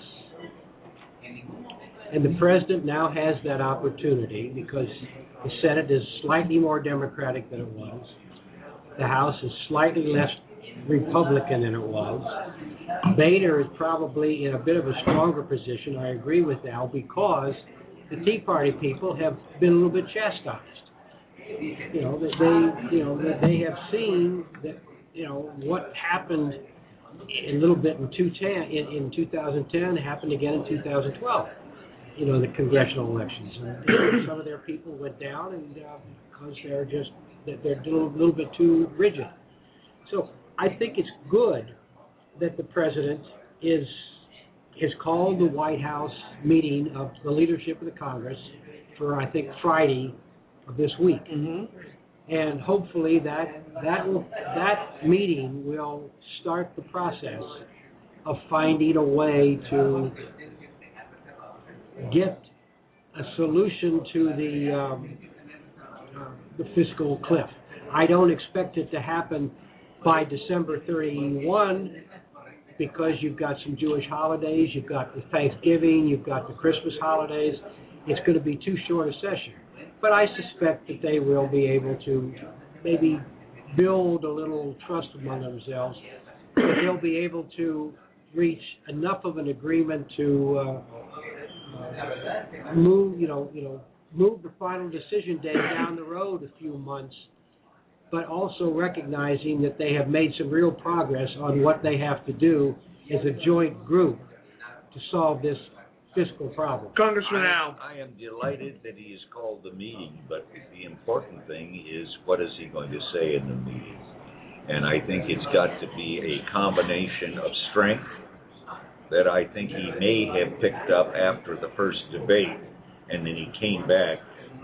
And the president now has that opportunity, because the Senate is slightly more Democratic than it was. The House is slightly less Republican than it was. Boehner is probably in a bit of a stronger position, I agree with Al, because the Tea Party people have been a little bit chastised. That they have seen that, what happened a little bit in 2010 happened again in 2012. The congressional elections. And some of their people went down, and because they're a little bit too rigid. So I think it's good that the president has called the White House meeting of the leadership of the Congress for, I think, Friday of this week. Mm-hmm. And hopefully that meeting will start the process of finding a way to get a solution to the fiscal cliff. I don't expect it to happen by December 31 because you've got some Jewish holidays, you've got the Thanksgiving, you've got the Christmas holidays. It's going to be too short a session. But I suspect that they will be able to maybe build a little trust among themselves. That they'll be able to reach enough of an agreement to move the final decision day down the road a few months, but also recognizing that they have made some real progress on what they have to do as a joint group to solve this fiscal problem. Congressman Al. I am delighted that he has called the meeting, but the important thing is what is he going to say in the meeting? And I think it's got to be a combination of strength that I think he may have picked up after the first debate, and then he came back,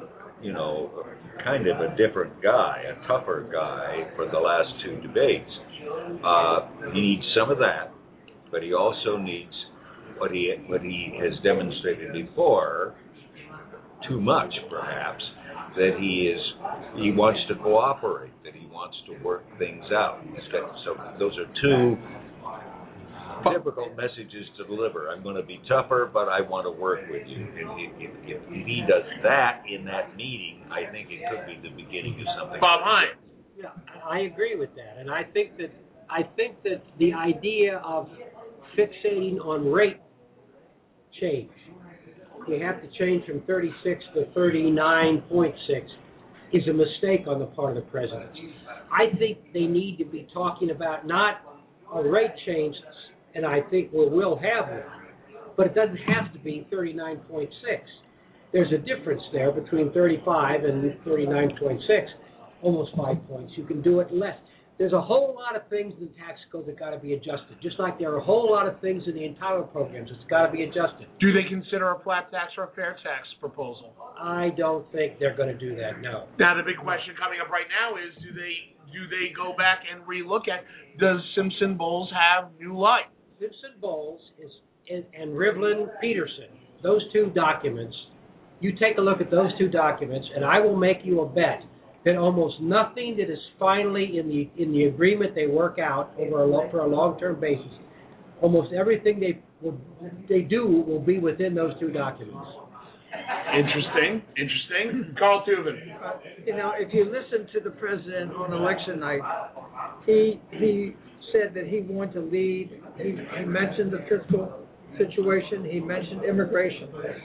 kind of a different guy, a tougher guy for the last two debates. He needs some of that, but he also needs what he has demonstrated before, too much perhaps, that he wants to cooperate, that he wants to work things out. So those are two difficult messages to deliver. I'm going to be tougher, but I want to work with you. If he does that in that meeting, I think it could be the beginning of something. Bob Hines. Yeah, I agree with that, and I think that the idea of fixating on rate change, we have to change from 36 to 39.6, is a mistake on the part of the president. I think they need to be talking about not a rate change, and I think we will have one, but it doesn't have to be 39.6. There's a difference there between 35 and 39.6, almost 5 points. You can do it less. There's a whole lot of things in the tax code that got to be adjusted, just like there are a whole lot of things in the entitlement programs that's got to be adjusted. Do they consider a flat tax or a fair tax proposal? I don't think they're going to do that, no. Now, the big question coming up right now is, do they go back and relook at, does Simpson-Bowles have new life? Simpson-Bowles and Rivlin-Peterson, those two documents, you take a look at those two documents, and I will make you a bet that almost nothing that is finally in the agreement they work out for a long-term basis, almost everything they do will be within those two documents. Interesting. Carl Tubin. If you listen to the president on election night, he said that he wanted to lead. He mentioned the fiscal situation. He mentioned immigration.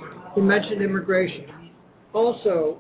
Also,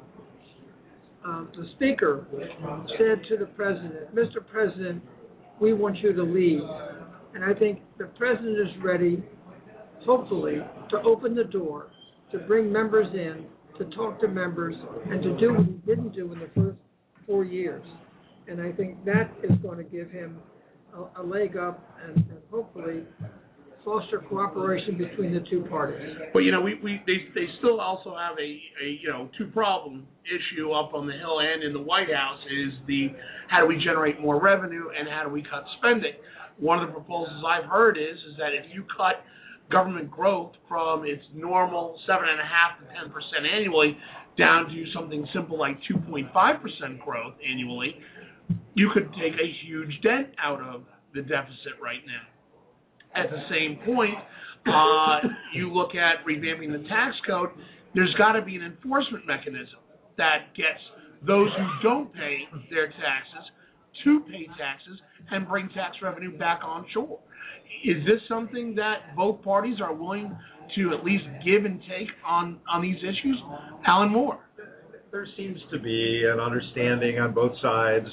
the speaker said to the president, Mr. President, we want you to lead. And I think the president is ready, hopefully, to open the door, to bring members in, to talk to members, and to do what he didn't do in the first 4 years. And I think that is going to give him a leg up and hopefully foster cooperation between the two parties. But they still also have a two-problem issue up on the Hill and in the White House is the how do we generate more revenue and how do we cut spending. One of the proposals I've heard is that if you cut government growth from its normal 7.5% to 10% annually down to something simple like 2.5% growth annually, you could take a huge dent out of the deficit right now. At the same point, you look at revamping the tax code, there's got to be an enforcement mechanism that gets those who don't pay their taxes to pay taxes and bring tax revenue back on shore. Is this something that both parties are willing to at least give and take on these issues? Alan Moore. There seems to be an understanding on both sides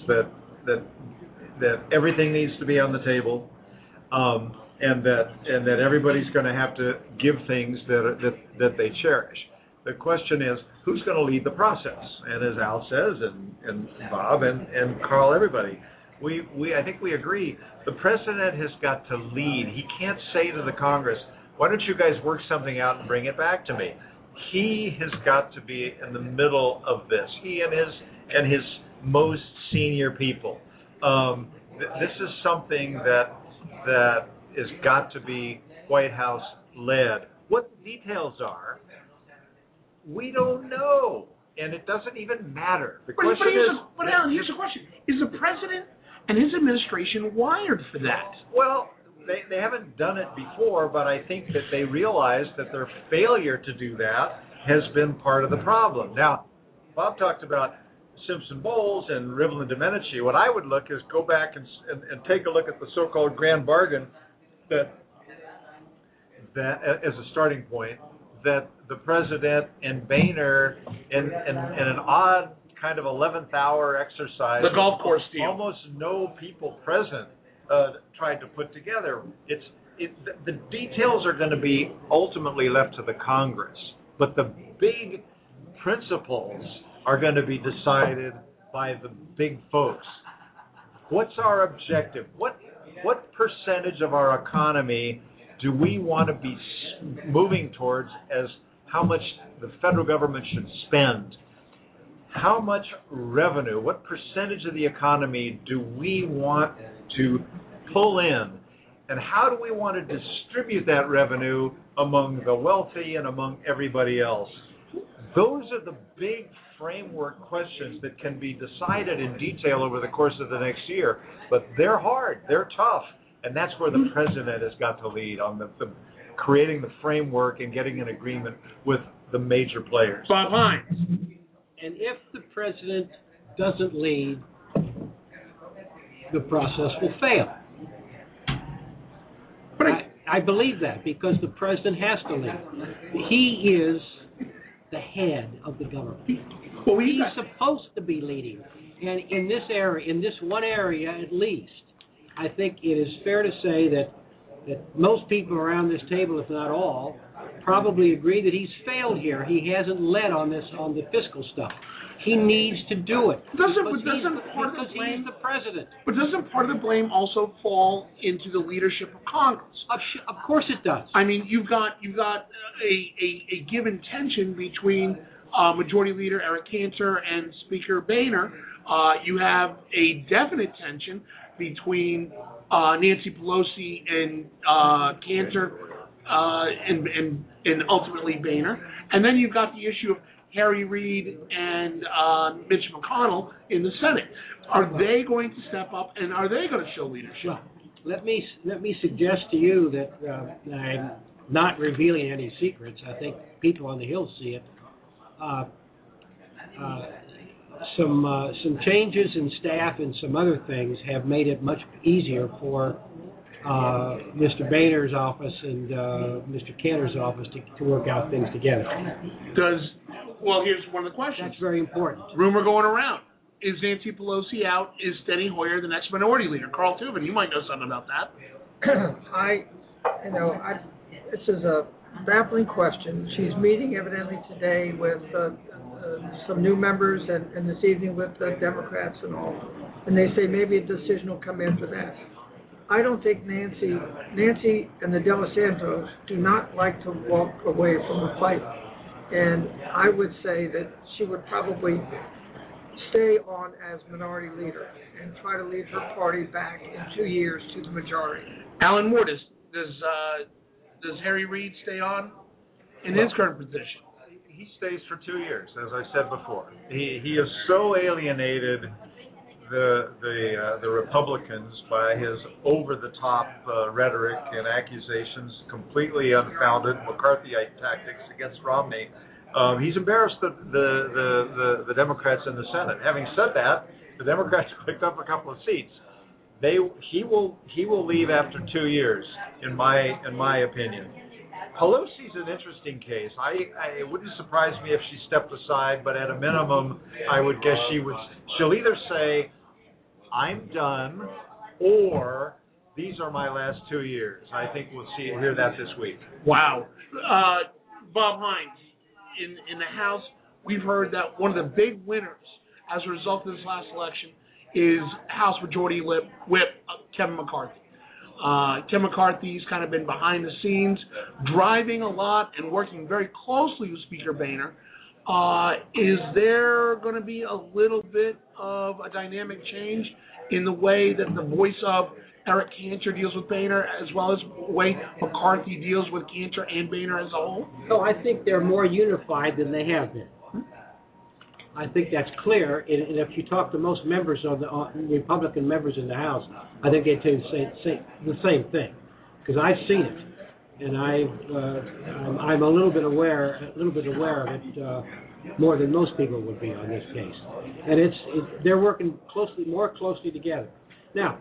that everything needs to be on the table, and that everybody's going to have to give things that they cherish. The question is, who's going to lead the process? And as Al says, and Bob and Carl, everybody, I think we agree. The president has got to lead. He can't say to the Congress, why don't you guys work something out and bring it back to me? He has got to be in the middle of this. He and his most senior people. This is something that has got to be White House led. What the details are, we don't know. and it doesn't even matter. The But question is, Alan, here's the question: is the president and his administration wired for that? well, they haven't done it before, but I think that they realize that their failure to do that has been part of the problem. Now, Bob talked about Simpson Bowles and Rivlin Domenici. What I would look is go back and take a look at the so-called grand bargain that as a starting point, that the president and Boehner in an odd kind of 11th hour exercise, The golf course deal. almost no people present, tried to put together. The details are going to be ultimately left to the Congress, but the big principles are going to be decided by the big folks. What's our objective? What percentage of our economy do we want to be moving towards as how much the federal government should spend? How much revenue, what percentage of the economy do we want to pull in? And how do we want to distribute that revenue among the wealthy and among everybody else? Those are the big framework questions that can be decided in detail over the course of the next year. But they're hard, they're tough, and that's where the president has got to lead on the creating the framework and getting an agreement with the major players. Bob Hines. And if the president doesn't lead, the process will fail. But I believe that because the president has to lead. He is the head of the government. Well, He's supposed to be leading. And in this area, in this one area at least, I think it is fair to say that most people around this table, if not all, probably agree that he's failed here. He hasn't led on the fiscal stuff. He needs to do it. Because he's the president. But doesn't part of the blame also fall into the leadership of Congress? Of course it does. I mean, you've got a given tension between Majority Leader Eric Cantor and Speaker Boehner. You have a definite tension between Nancy Pelosi and Cantor and ultimately Boehner. And then you've got the issue of Harry Reid and Mitch McConnell in the Senate. Are they going to step up, and are they going to show leadership? Well, let me suggest to you that I'm not revealing any secrets. I think people on the Hill see it. Some changes in staff and some other things have made it much easier for Mr. Boehner's office and Mr. Cantor's office to work out things together. Well, here's one of the questions. That's very important. Rumor going around. Is Nancy Pelosi out? Is Steny Hoyer the next minority leader? Carl Tubin, you might know something about that. This is a baffling question. She's meeting evidently today with some new members and this evening with the Democrats and all. And they say maybe a decision will come in for that. I don't think Nancy and the De Los Santos do not like to walk away from the fight. And I would say that she would probably stay on as minority leader and try to lead her party back in 2 years to the majority. Alan Moore, does Harry Reid stay on in his current position? He stays for 2 years, as I said before. He has so alienated the Republicans by his over-the-top rhetoric and accusations, completely unfounded McCarthyite tactics against Romney. He's embarrassed the Democrats in the Senate. Having said that, the Democrats picked up a couple of seats. He will leave after 2 years, in my opinion. Pelosi's an interesting case. It wouldn't surprise me if she stepped aside, but at a minimum, I would guess she'll either say, I'm done, or these are my last 2 years. I think we'll hear that this week. Wow. Bob Hines, in the House, we've heard that one of the big winners as a result of this last election is House Majority Whip Kevin McCarthy. Kevin McCarthy's kind of been behind the scenes, driving a lot and working very closely with Speaker Boehner. Is there going to be a little bit of a dynamic change in the way that the voice of Eric Cantor deals with Boehner, as well as the way McCarthy deals with Cantor and Boehner as a whole? No, I think they're more unified than they have been. I think that's clear. And if you talk to most members of the Republican members in the House, I think they tend to say the same thing, because I've seen it, and I'm a little bit aware of it more than most people would be on this case. And they're working more closely together. Now,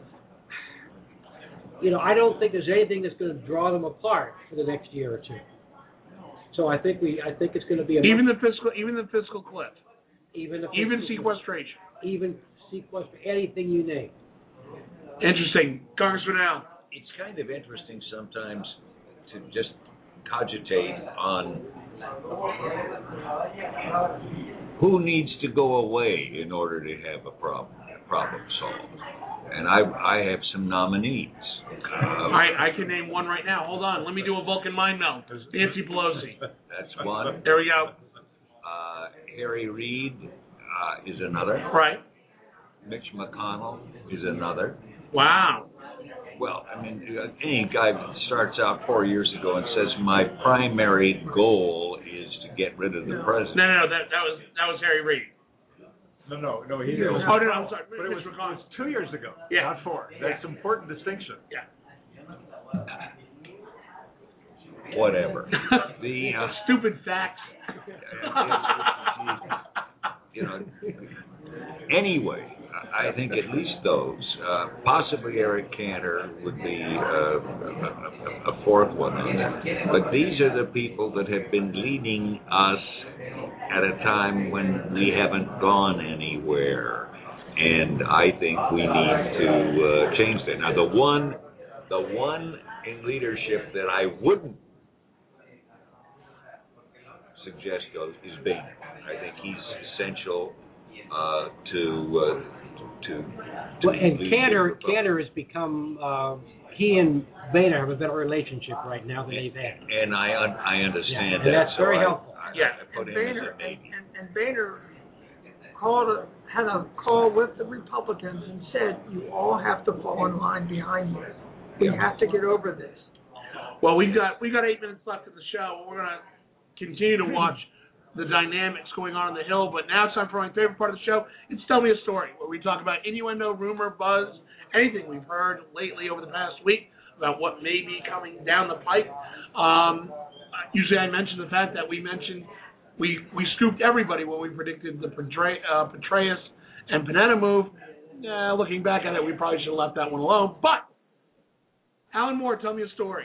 I don't think there's anything that's going to draw them apart for the next year or two. So I think it's going to be even the fiscal cliff. Even sequestration. Even sequestration, anything you name. Interesting. Congressman Al. It's kind of interesting sometimes to just cogitate on who needs to go away in order to have a problem solved. And I have some nominees. I can name one right now. Hold on. Let me do a Vulcan mind meld. Nancy Pelosi. That's one. There we go. Harry Reid is another. Right. Mitch McConnell is another. Wow. Well, I mean, any guy that starts out 4 years ago and says my primary goal is to get rid of the president. No, that was Harry Reid. No, he Oh, no, I'm sorry. But it was 2 years ago, yeah. not 4. That's an important distinction. Yeah. Whatever. The stupid facts. Anyway, I think at least those. Possibly Eric Cantor would be a fourth one on that. But these are the people that have been leading us at a time when we haven't gone anywhere. And I think we need to change that. Now, the one in leadership that I wouldn't suggest is Boehner. I think he's essential to and Cantor has become he and Boehner have a better relationship right now than they've had. And I understand that. And that's very helpful. I put and him Boehner as a maybe. and Boehner had a call with the Republicans and said, you all have to fall in line behind me. We have to get over this. Well, we got 8 minutes left of the show. We're going to continue to watch the dynamics going on the Hill, but now it's time for my favorite part of the show. It's Tell Me a Story, where we talk about innuendo, rumor, buzz, anything we've heard lately over the past week about what may be coming down the pipe. Usually I mention the fact that we scooped everybody when we predicted the Petraeus and Panetta move. Looking back at it, we probably should have left that one alone. But, Alan Moore, tell me a story.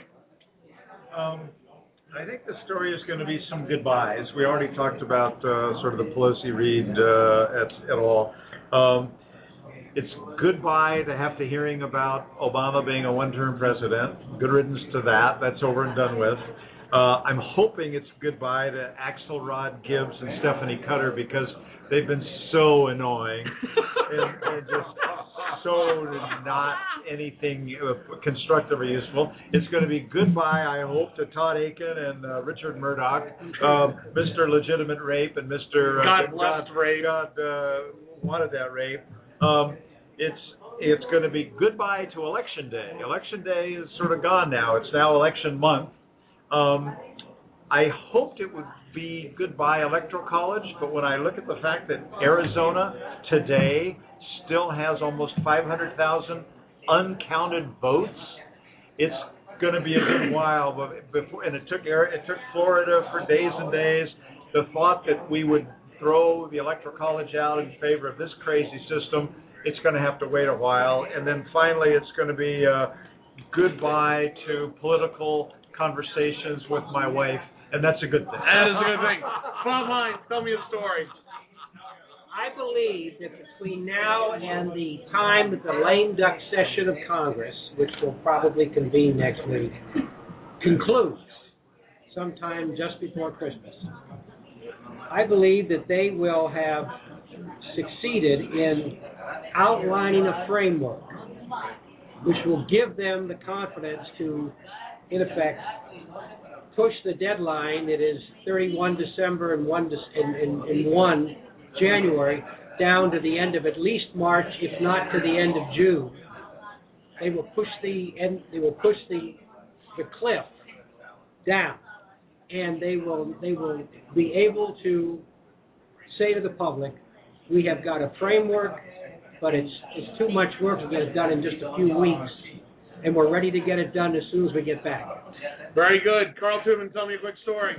I think the story is going to be some goodbyes. We already talked about sort of the Pelosi-Reid et al. It's goodbye to have to hearing about Obama being a one-term president. Good riddance to that. That's over and done with. I'm hoping it's goodbye to Axelrod Gibbs and Stephanie Cutter, because they've been so annoying and just so not anything constructive or useful. It's going to be goodbye, I hope, to Todd Aiken and Richard Murdoch, Mr. Legitimate Rape and Mr. God blessed rape. God wanted that rape. It's going to be goodbye to Election Day. Election Day is sort of gone now. It's now election month. I hoped it would be goodbye Electoral College, but when I look at the fact that Arizona today still has almost 500,000 uncounted votes, it's going to be a good while before. And it took Florida for days and days. The thought that we would throw the Electoral College out in favor of this crazy system, it's going to have to wait a while. And then finally, it's going to be goodbye to political conversations with my wife, and that's a good thing. That is a good thing. Bob Hines, tell me a story. I believe that between now and the time that the lame duck session of Congress, which will probably convene next week, concludes sometime just before Christmas, I believe that they will have succeeded in outlining a framework which will give them the confidence to, in effect, push the deadline that is 31 December and 1 January down to the end of at least March, if not to the end of June. They will push the cliff down, and they will be able to say to the public, we have got a framework, but it's too much work to get it done in just a few weeks, and we're ready to get it done as soon as we get back. Very good. Carl Tubman, tell me a quick story.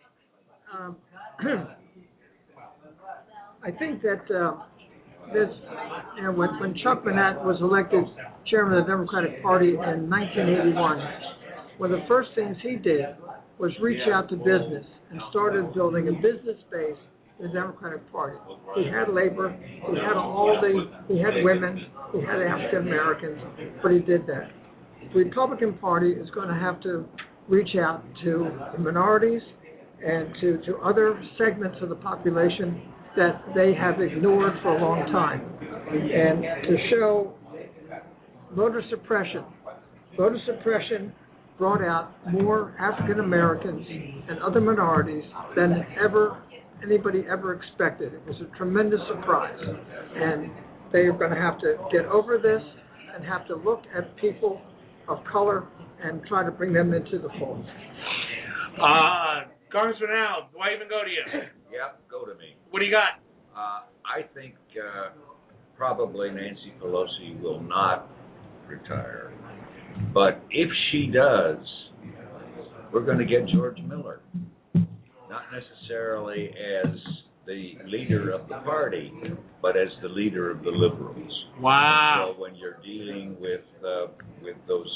I think that this, when Chuck Burnett was elected chairman of the Democratic Party in 1981, one of the first things he did was reach out to business and started building a business base in the Democratic Party. He had labor, he had women, he had African Americans, but he did that. The Republican Party is going to have to reach out to the minorities and to other segments of the population that they have ignored for a long time, and to show voter suppression. Voter suppression brought out more African Americans and other minorities than anybody ever expected. It was a tremendous surprise, and they are going to have to get over this and have to look at people of color and try to bring them into the fold. Congressman Al, do I even go to you? Yep, go to me. What do you got? I think probably Nancy Pelosi will not retire. But if she does, we're going to get George Miller. Not necessarily as the leader of the party, but as the leader of the liberals. Wow. So when you're dealing with those,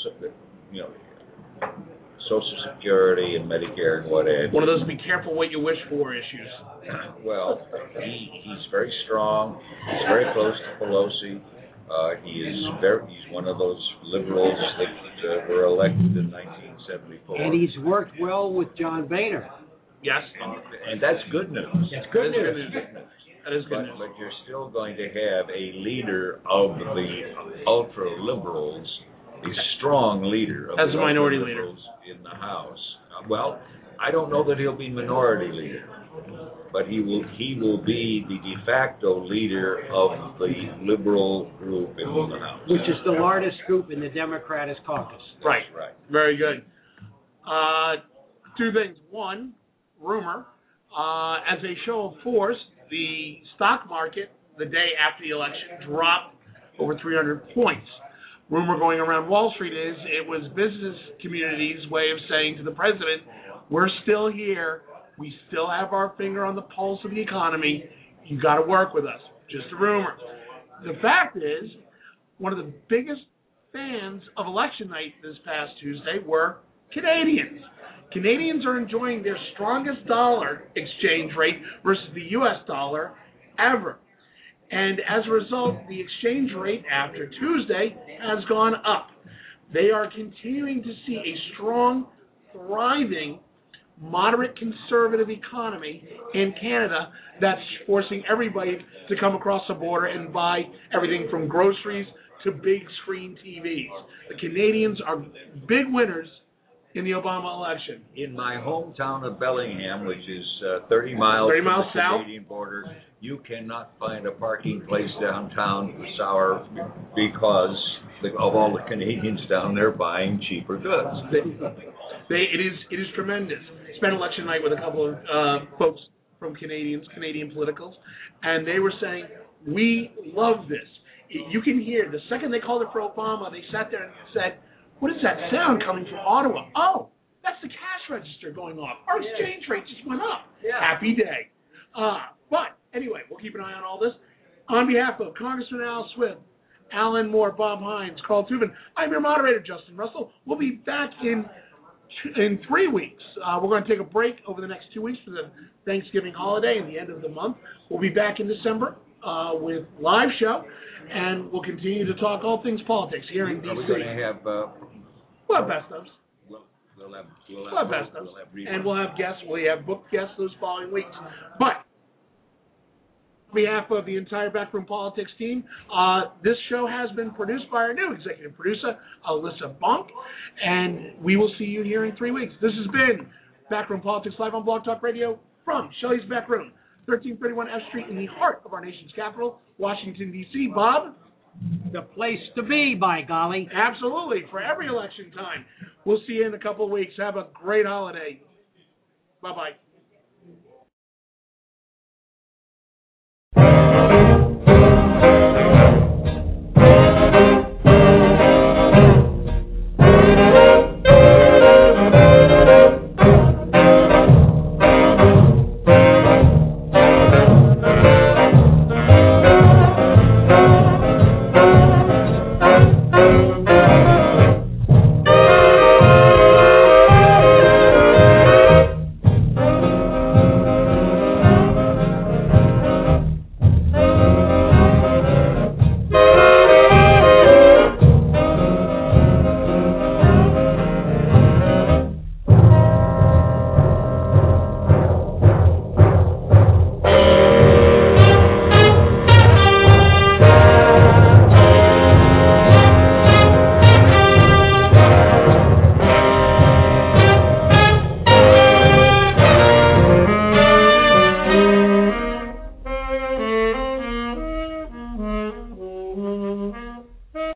Social Security and Medicare and what have you. One of those be careful what you wish for issues. Well, he's very strong. He's very close to Pelosi. He's one of those liberals that were elected in 1974. And he's worked well with John Boehner. Yes. And that's good news. That's good news. That is good news. But you're still going to have a leader of the ultra-liberals, a strong leader of as the a minority leader in the House. Well, I don't know that he'll be minority leader, but he will be the de facto leader of the liberal group in the House, which is the largest group in the Democratic caucus. Right. Right. Very good. Two things. One, rumor. As a show of force, the stock market the day after the election dropped over 300 points. Rumor going around Wall Street is it was business community's way of saying to the president, we're still here. We still have our finger on the pulse of the economy. You got to work with us. Just a rumor. The fact is, one of the biggest fans of election night this past Tuesday were Canadians. Canadians are enjoying their strongest dollar exchange rate versus the U.S. dollar ever. And as a result, the exchange rate after Tuesday has gone up. They are continuing to see a strong, thriving, moderate conservative economy in Canada that's forcing everybody to come across the border and buy everything from groceries to big screen TVs. The Canadians are big winners in the Obama election. In my hometown of Bellingham, which is 30 miles from the south, Canadian border, you cannot find a parking place downtown for Sour because of all the Canadians down there buying cheaper goods. It is tremendous. Spent election night with a couple of folks from Canadian politicals, and they were saying, we love this. You can hear, the second they called it for Obama, they sat there and said, what is that sound coming from Ottawa? Oh, that's the cash register going off. Our exchange rate just went up. Yeah. Happy day. But anyway, we'll keep an eye on all this. On behalf of Congressman Al Swift, Alan Moore, Bob Hines, Carl Tubman, I'm your moderator, Justin Russell. We'll be back in 3 weeks. We're going to take a break over the next 2 weeks for the Thanksgiving holiday and the end of the month. We'll be back in December with live show, and we'll continue to talk all things politics here in D.C. Are we going to have... We'll have best ofs. We'll have best ofs. And we'll have guests. We have booked guests those following weeks. But on behalf of the entire Backroom Politics team, this show has been produced by our new executive producer, Alyssa Bonk, and we will see you here in 3 weeks. This has been Backroom Politics live on Blog Talk Radio from Shelley's Backroom, 1331 F Street in the heart of our nation's capital, Washington, D.C. Bob? The place to be, by golly. Absolutely, for every election time. We'll see you in a couple of weeks. Have a great holiday. Bye-bye.